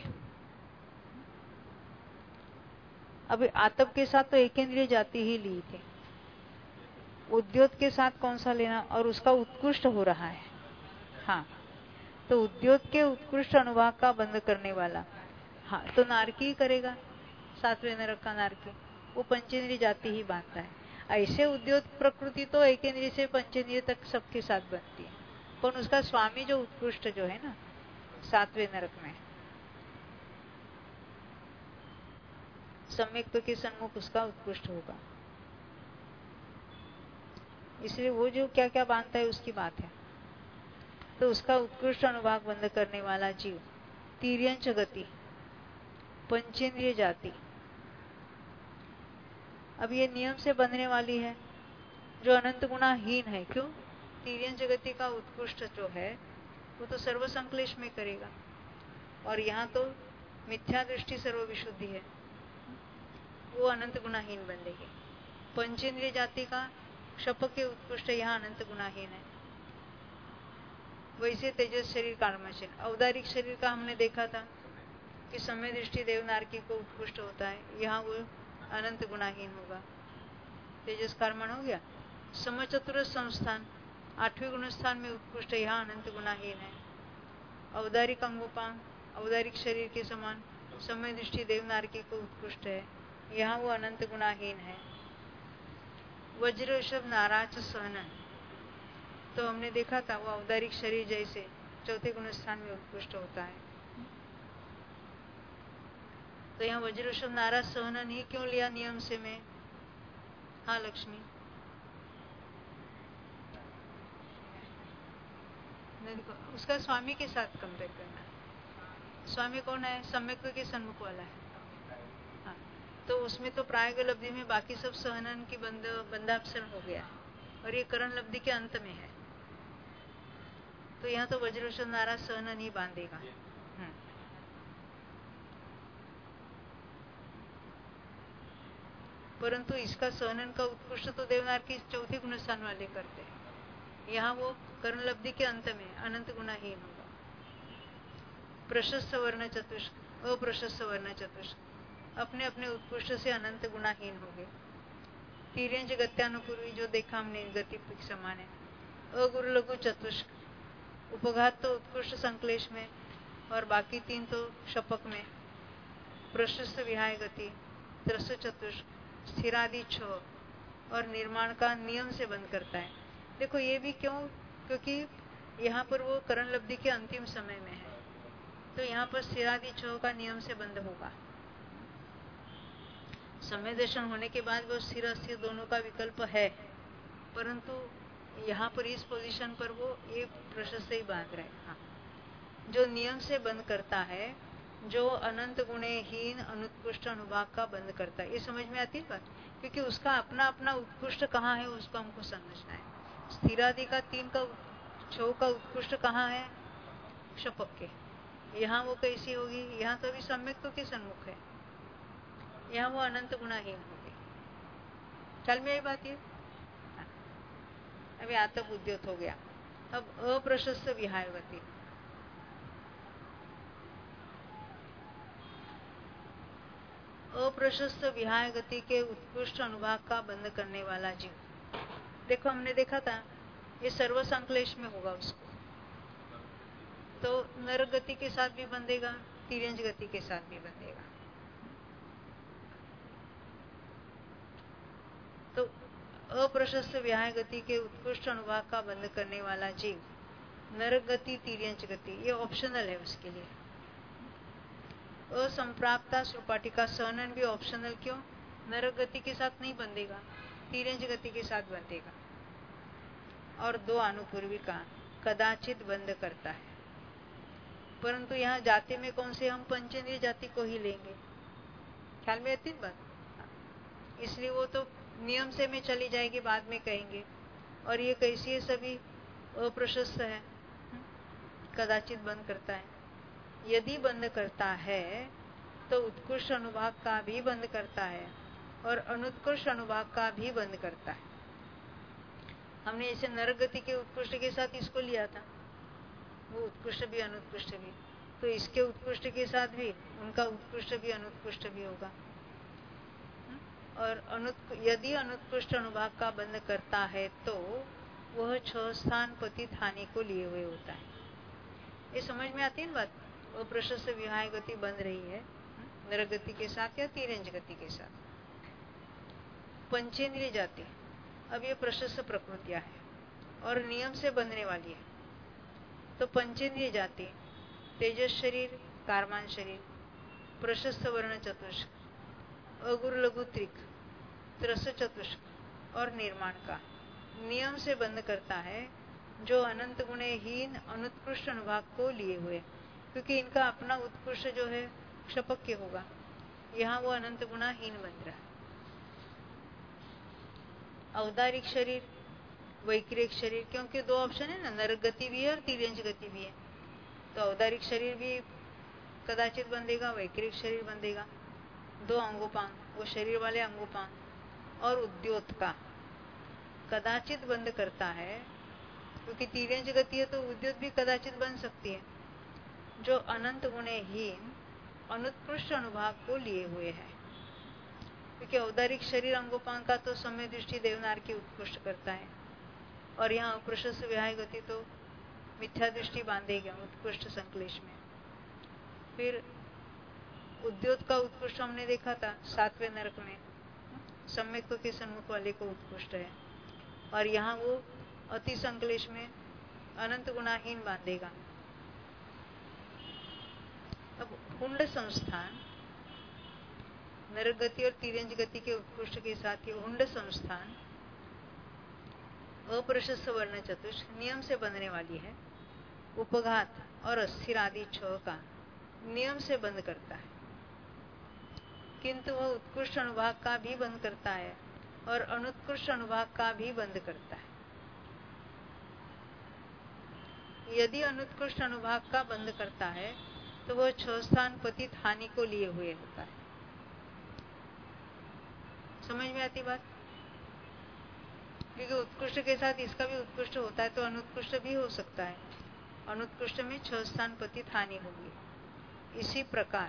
S1: अभी आतप के साथ तो एकेंद्रीय जाति ही ली थी, उद्योत के साथ कौन सा लेना? और उसका उत्कृष्ट हो रहा है। हाँ, तो उद्योत के उत्कृष्ट अनुभाग का बंद करने वाला, हाँ, तो नारकी करेगा। सातवें नरक का नारकी, वो पंचेंद्रीय जाति ही बांधता है। ऐसे उद्योत प्रकृति तो एकेंद्रीय से पंचेंद्रीय तक सबके साथ बनती है, पर उसका स्वामी जो उत्कृष्ट जो है ना सातवें नरक में, सम्यक के सन्मुख उसका उत्कृष्ट होगा। इसलिए वो जो क्या क्या बांधता है उसकी बात है। तो उसका उत्कृष्ट अनुभाग बंद करने वाला जीव तिर्यंच गति, पंचेंद्रिय जाति। अब ये नियम से बंधने वाली है जो अनंत गुणाहीन है। क्यों? तिर्यंच गति का उत्कृष्ट जो है वो तो सर्व संक्लेश में करेगा, और यहाँ तो मिथ्या दृष्टि सर्व विशुद्धि है, वो अनंत गुणाहीन बनेगी। पंचेंद्रिय जाति का क्षप के उत्कृष्ट यहाँ अनंत गुणाहीन है। वैसे तेजस शरीर कार्मशील, औदारिक शरीर का हमने देखा था कि समय दृष्टि देवनारकी को उत्कृष्ट होता है, यहाँ वो अनंत गुणाहीन होगा। तेजस कर्मण हो गया। समचतुर संस्थान आठवें गुणस्थान में उत्कृष्ट, यहाँ अनंत गुणाहीन है। औदारिक अंगोपांग औदारिक शरीर के समान समय दृष्टि देवनारकी को उत्कृष्ट है, यहाँ वो अनंत गुणाहीन है। वज्र ऋषभ नाराज सहनन, तो हमने देखा था वो औदारिक शरीर जैसे चौथे गुणस्थान में उत्कृष्ट होता है। तो यहाँ वज्र ऋषभ नाराज सहनन ही क्यों लिया नियम से में? हाँ लक्ष्मी, उसका स्वामी के साथ कंपेयर करना। स्वामी कौन है? सम्यक के सन्मुख वाला है। हाँ, तो उसमें तो प्रायग लब्धि में बाकी सब सहनन की बंद बंधापसरण हो गया है, और ये करण लब्धि के अंत में है। तो यहाँ तो वज्रोषण नाराज सहनन ही बांधेगा। परंतु इसका सहनन का उत्कृष्ट तो देवनार की चौथे गुणस्थान वाले करते हैं, यहाँ वो कर्ण लब्धि के अंत में अनंत गुणाहीन होगा। प्रशस्त वर्ण चतुष्क, अप्रशस्त वर्ण चतुष्क अपने अपने उत्कृष्ट से अनंत गुणाहीन हो गए। तिर्यंच गत्यानुपूर्वी जो देखा हमने गति समान है। अगुरु लघु चतुष्क उपघात तो उत्कृष्ट संक्लेश में और बाकी तीन तो शपक में। प्रशस्त विहाय गति, त्रस चतुष्क, स्थिरादि छह और निर्माण का नियम से बंद करता है। देखो ये भी क्यों, क्योंकि यहाँ पर वो करण लब्धि के अंतिम समय में है, तो यहाँ पर स्थिरादि छह का नियम से बंद होगा। समय दर्शन होने के बाद वो स्थिर अस्थिर दोनों का विकल्प है, परंतु यहाँ पर इस पोजीशन पर वो ये प्रशस्त ही बांध रहे हैं। हाँ, जो नियम से बंद करता है, जो अनंत गुणहीन अनुत्कृष्ट अनुभाग का बंद करता है। ये समझ में आती है बात, क्योंकि उसका अपना अपना उत्कृष्ट कहाँ है उसको हमको समझना है। स्थिरादि का तीन का छो का उत्कृष्ट कहाँ है, शपक के। यहाँ वो कैसी होगी, यहाँ तो अभी सम्यक तो के सन्मुख है, यहाँ वो अनंत गुणाहीन होगी। चल में यही बात है। अभी आतप उद्योत हो गया। अब अप्रशस्त विहायवती, अप्रशस्त विहाय गति के उत्कृष्ट अनुभाग का बंद करने वाला जीव। देखो हमने देखा था ये सर्व संक्लेश में होगा उसको, तो नर गति के साथ भी बंधेगा, तिर्यंच गति के साथ भी बंधेगा। तो अप्रशस्त विहाय गति के उत्कृष्ट अनुभाग का बंद करने वाला जीव नर गति तिर्यंच गति, ये ऑप्शनल है उसके लिए। असंप्राप्ता सुपाटिका सहनन भी ऑप्शनल, क्यों, नर गति के साथ नहीं बंधेगा, तिर्यंच गति के साथ बंधेगा। और दो अनुपूर्वी का कदाचित बंद करता है, परंतु यहाँ जाति में कौन से, हम पंचेंद्रिय जाति को ही लेंगे। ख्याल में आती बात, इसलिए वो तो नियम से में चली जाएगी, बाद में कहेंगे। और ये कैसी है, सभी अप्रशस्त है, कदाचित बंद करता है। यदि बंद करता है तो उत्कृष्ट अनुभाग का भी बंद करता है और अनुत्कृष्ट अनुभाग का भी बंद करता है। हमने इसे नरगति के उत्कृष्ट के साथ इसको लिया था, वो उत्कृष्ट भी अनुत्कृष्ट भी, तो इसके उत्कृष्ट के साथ भी उनका उत्कृष्ट भी अनुत्कृष्ट भी होगा। और अनुत् यदि अनुत्कृष्ट अनुभाग का बंद करता है तो वह छह स्थान पतित हानि को लिए हुए होता है। ये समझ में आती है ना बात। अप्रशस्त विहाय गति बंध रही है नरगति के साथ या तिर्यंच गति के साथ। पंचेंद्रिय जाति, अब ये प्रशस्त प्रकृतियां है और नियम से बंधने वाली है। तो पंचेंद्रिय जाति तेजस शरीर, कारमान शरीर, प्रशस्त वर्ण चतुष्क, अगुरु लघु त्रिक, त्रस चतुष्क और निर्माण का नियम से बंद करता है, जो अनंत गुणहीन अनुत्कृष्ट अनुभाग को लिए हुए, क्योंकि इनका अपना उत्कृष्ट जो है शपक के होगा, यहाँ वो अनंत गुणाहीन बन रहा है। औदारिक शरीर, वैक्रिक शरीर, क्योंकि दो ऑप्शन है ना, नरक गति भी है और तिर्यंच गति भी है, तो औदारिक शरीर भी कदाचित बंधेगा, वैक्रिक शरीर बंधेगा। दो अंगोपांग, वो शरीर वाले अंगोपांग और उद्योत का कदाचित बंद करता है, क्योंकि तिर्यंच गति है तो उद्योत भी कदाचित बन सकती है, जो अनंत गुणहीन अनुत्कृष्ट अनुभाग को लिए हुए है। क्योंकि औदारिक शरीर अंगोपांग का तो समय दृष्टि देवनार की उत्कृष्ट करता है, और यहाँ अप्रशस्त विहाय गति तो मिथ्या दृष्टि बांधेगा उत्कृष्ट संक्लेश में। फिर उद्योत का उत्कृष्ट हमने देखा था सातवें नरक में, सम्यक के सन्मुख वाले को उत्कृष्ट है, और यहाँ वो अति संक्लेश में अनंत गुणाहीन बांधेगा। अब हुंड संस्थान नरक गति और तिर्यंच गति के उत्कृष्ट के साथ ही हुंड संस्थान अप्रशस्त वर्ण चतुष्क नियम से बंधने वाली है, उपघात और अस्थिर आदि छह का नियम से बंद करता है, किंतु वह उत्कृष्ट अनुभाग का भी बंद करता है और अनुत्कृष्ट अनुभाग का भी बंद करता है। यदि अनुत्कृष्ट अनुभाग का बंद करता है तो वह छह स्थान पतित हानि को लिए हुए होता है। समझ में आती बात, क्योंकि उत्कृष्ट के साथ इसका भी उत्कृष्ट होता है तो अनुत्कृष्ट भी हो सकता है। अनुत्कृष्ट में छह स्थान पतित हानि होगी, इसी प्रकार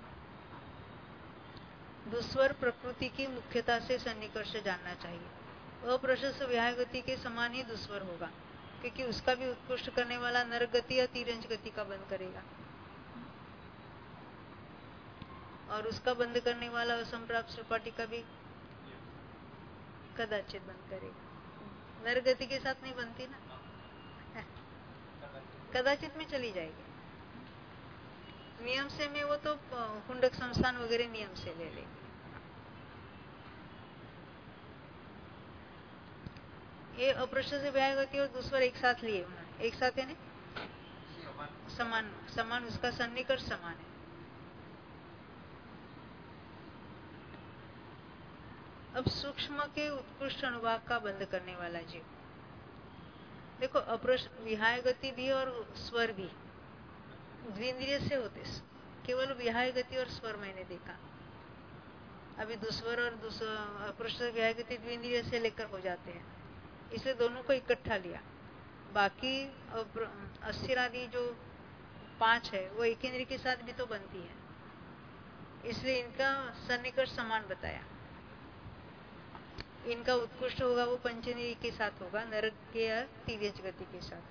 S1: दुस्वर प्रकृति की मुख्यता से सन्निकर्ष जानना चाहिए। अप्रशस्त विहाय गति के समान ही दुस्वर होगा, क्योंकि उसका भी उत्कृष्ट करने वाला नरक गति या तिर्यंच गति का बंद करेगा, और उसका बंद करने वाला असंप्राप्त सपाटी का भी कदाचित बंद करेगा। नरक गति के साथ नहीं बनती ना, कदाचित में चली जाएगी। नियम से में वो तो कुंडक संस्थान वगैरह नियम से ले लेगी। ये अप्रशस्त विहाय गति और दुस्वर एक साथ लिए उन्होंने, एक साथ है ना, समान समान, उसका सन्निकर्ष समान है। अब सूक्ष्म के उत्कृष्ट अनुभाग का बंद करने वाला जीव, देखो अप्रशस्त विहाय गति भी और स्वर भी द्विंद्रिय से होते, केवल विहाय गति और स्वर मैंने देखा। अभी दुस्वर और अप्रशस्त विहाय गति द्विंद्रिय से लेकर हो जाते हैं, इसलिए दोनों को इकट्ठा लिया। बाकी अस्थिर आदि जो पांच है वो एक इंद्रिय के साथ भी तो बनती है, इसलिए इनका सन्निकर्ष समान बताया। इनका उत्कृष्ट होगा वो पंचेंद्रिय के साथ होगा, नरक के या तिर्यंच गति के साथ।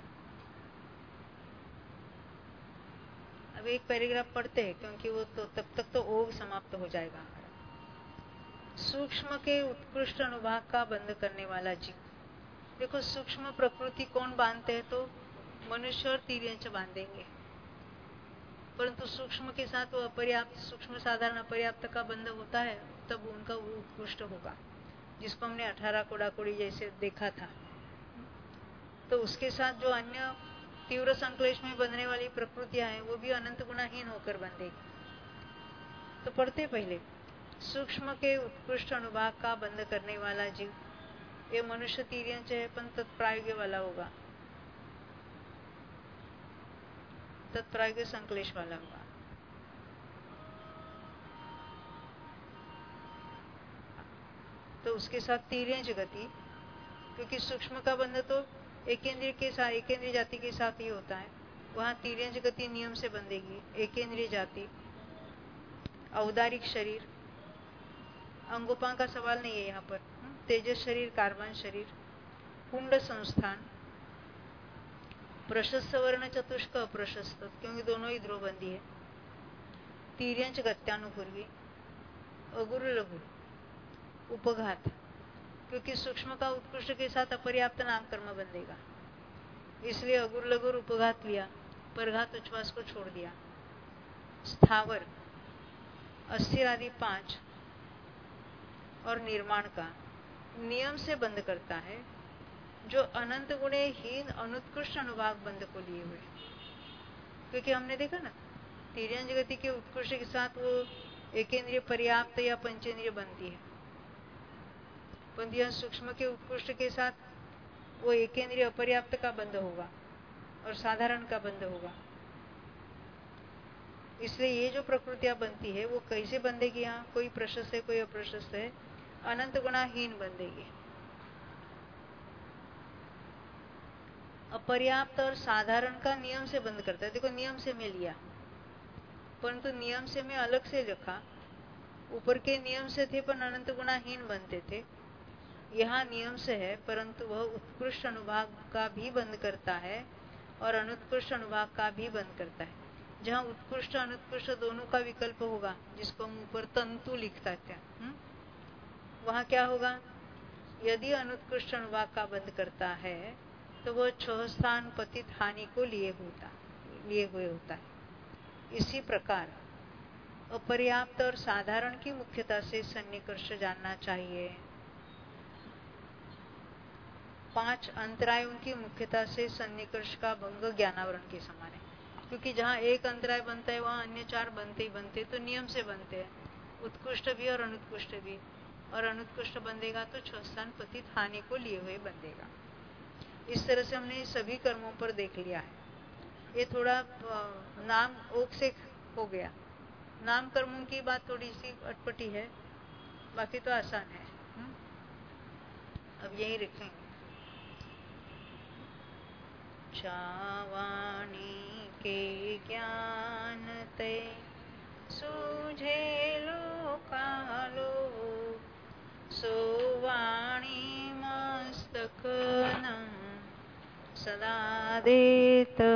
S1: अब एक पैराग्राफ पढ़ते हैं, क्योंकि वो तो तब तक तो ओग समाप्त हो जाएगा हमारा। सूक्ष्म के उत्कृष्ट अनुभाग का बंद करने वाला जीव, देखो सूक्ष्म प्रकृति कौन बांधते हैं, तो मनुष्य और तिर्यंच बांधेंगे, परंतु सूक्ष्म के साथ वो अपर्याप्त, सूक्ष्म साधारण अपर्याप्त का बंध होता है, तब उनका वो उत्कृष्ट होगा, जिसको हमने अठारह कोड़ाकोड़ी जैसे देखा था। तो उसके साथ जो अन्य तीव्र संक्लेश में बंधने वाली प्रकृतियां हैं, वो भी अनंत गुणाहीन होकर बंधेगी। तो पढ़ते पहले, सूक्ष्म के उत्कृष्ट अनुभाग का बंद करने वाला जीव, ये मनुष्य तिर्यंच है, पण तत्प्रायोग्य वाला होगा, तत्प्रायोग्य संक्लेश वाला होगा। तो उसके साथ तिर्यंच गति, क्योंकि सूक्ष्म का बंध तो एकेंद्रिय के साथ, एकेंद्रिय जाति के साथ ही होता है, वहां तिर्यंच गति नियम से बंधेगी। एकेंद्रिय जाति, औदारिक शरीर, अंगोपांग का सवाल नहीं है यहाँ पर, तेजस शरीर, कार्बन शरीर, कुंड संस्थान, प्रशस्त वर्ण चतुष्क अप्रशस्त, क्योंकि दोनों ही ध्रुवबंदी है, तिर्यंच गत्यानुपूर्वी, अगुरु लघु, उपघात, क्योंकि सूक्ष्म का उत्कृष्ट के साथ अपर्याप्त नाम कर्म बंधेगा, इसलिए अगुर लघुर उपघात लिया, परघात उच्छ्वास को छोड़ दिया। स्थावर, अस्थिर आदि पांच और निर्माण का नियम से बंद करता है, जो अनंत गुणे हीन अनुत्कृष्ट अनुभाग बंध को लिए हुए, क्योंकि हमने देखा ना तिर्यंच गति के उत्कृष्ट के साथ वो एकेंद्रिय पर्याप्त या पंचेंद्रिय बनती है, परंतु यह सूक्ष्म के उत्कृष्ट के साथ वो एकेंद्रिय अपर्याप्त का बंध होगा और साधारण का बंध होगा। इसलिए ये जो प्रकृतियां बनती है वो कैसे बंधेगी, यहाँ कोई प्रशस्त है कोई अप्रशस्त है, अनंत गुणाहीन बंधेगी। अपर्याप्त और साधारण का नियम से बंद करता है, देखो नियम से में लिया, परंतु नियम से में अलग से रखा, ऊपर के नियम से थे पर अनंत गुणाहीन बनते थे, यहाँ नियम से है परंतु वह उत्कृष्ट अनुभाग का भी बंद करता है और अनुत्कृष्ट अनुभाग का भी बंद करता है। जहाँ उत्कृष्ट अनुत्कृष्ट दोनों का विकल्प होगा, जिसको हम ऊपर तंतु लिखता है, वहाँ क्या होगा, यदि अनुत्कृष्ट अनुभाग का बंद करता है तो वह छह स्थान पतित हानि को लिए होता लिए हुए होता है। इसी प्रकार अपर्याप्त और साधारण की मुख्यता से सन्निकर्ष जानना चाहिए। पांच अंतरायों की मुख्यता से सन्निकर्ष का भंग ज्ञानावरण के समान है, क्योंकि जहाँ एक अंतराय बनता है वहाँ अन्य चार बनते ही बनते, तो नियम से बनते हैं, उत्कृष्ट भी और अनुत्कृष्ट भी, और अनुत्कृष्ट बंधेगा तो छह स्थान पतित हानि को लिए हुए बंधेगा। इस तरह से हमने सभी कर्मों पर देख लिया है। ये थोड़ा नाम ओक से हो गया, नाम कर्मों की बात थोड़ी सी अटपटी है, बाकी तो आसान है। अब यही रखेंगे। चावाणी के ज्ञान ते सुझेलो कालो सोवाणी मस्तकनं सदा देत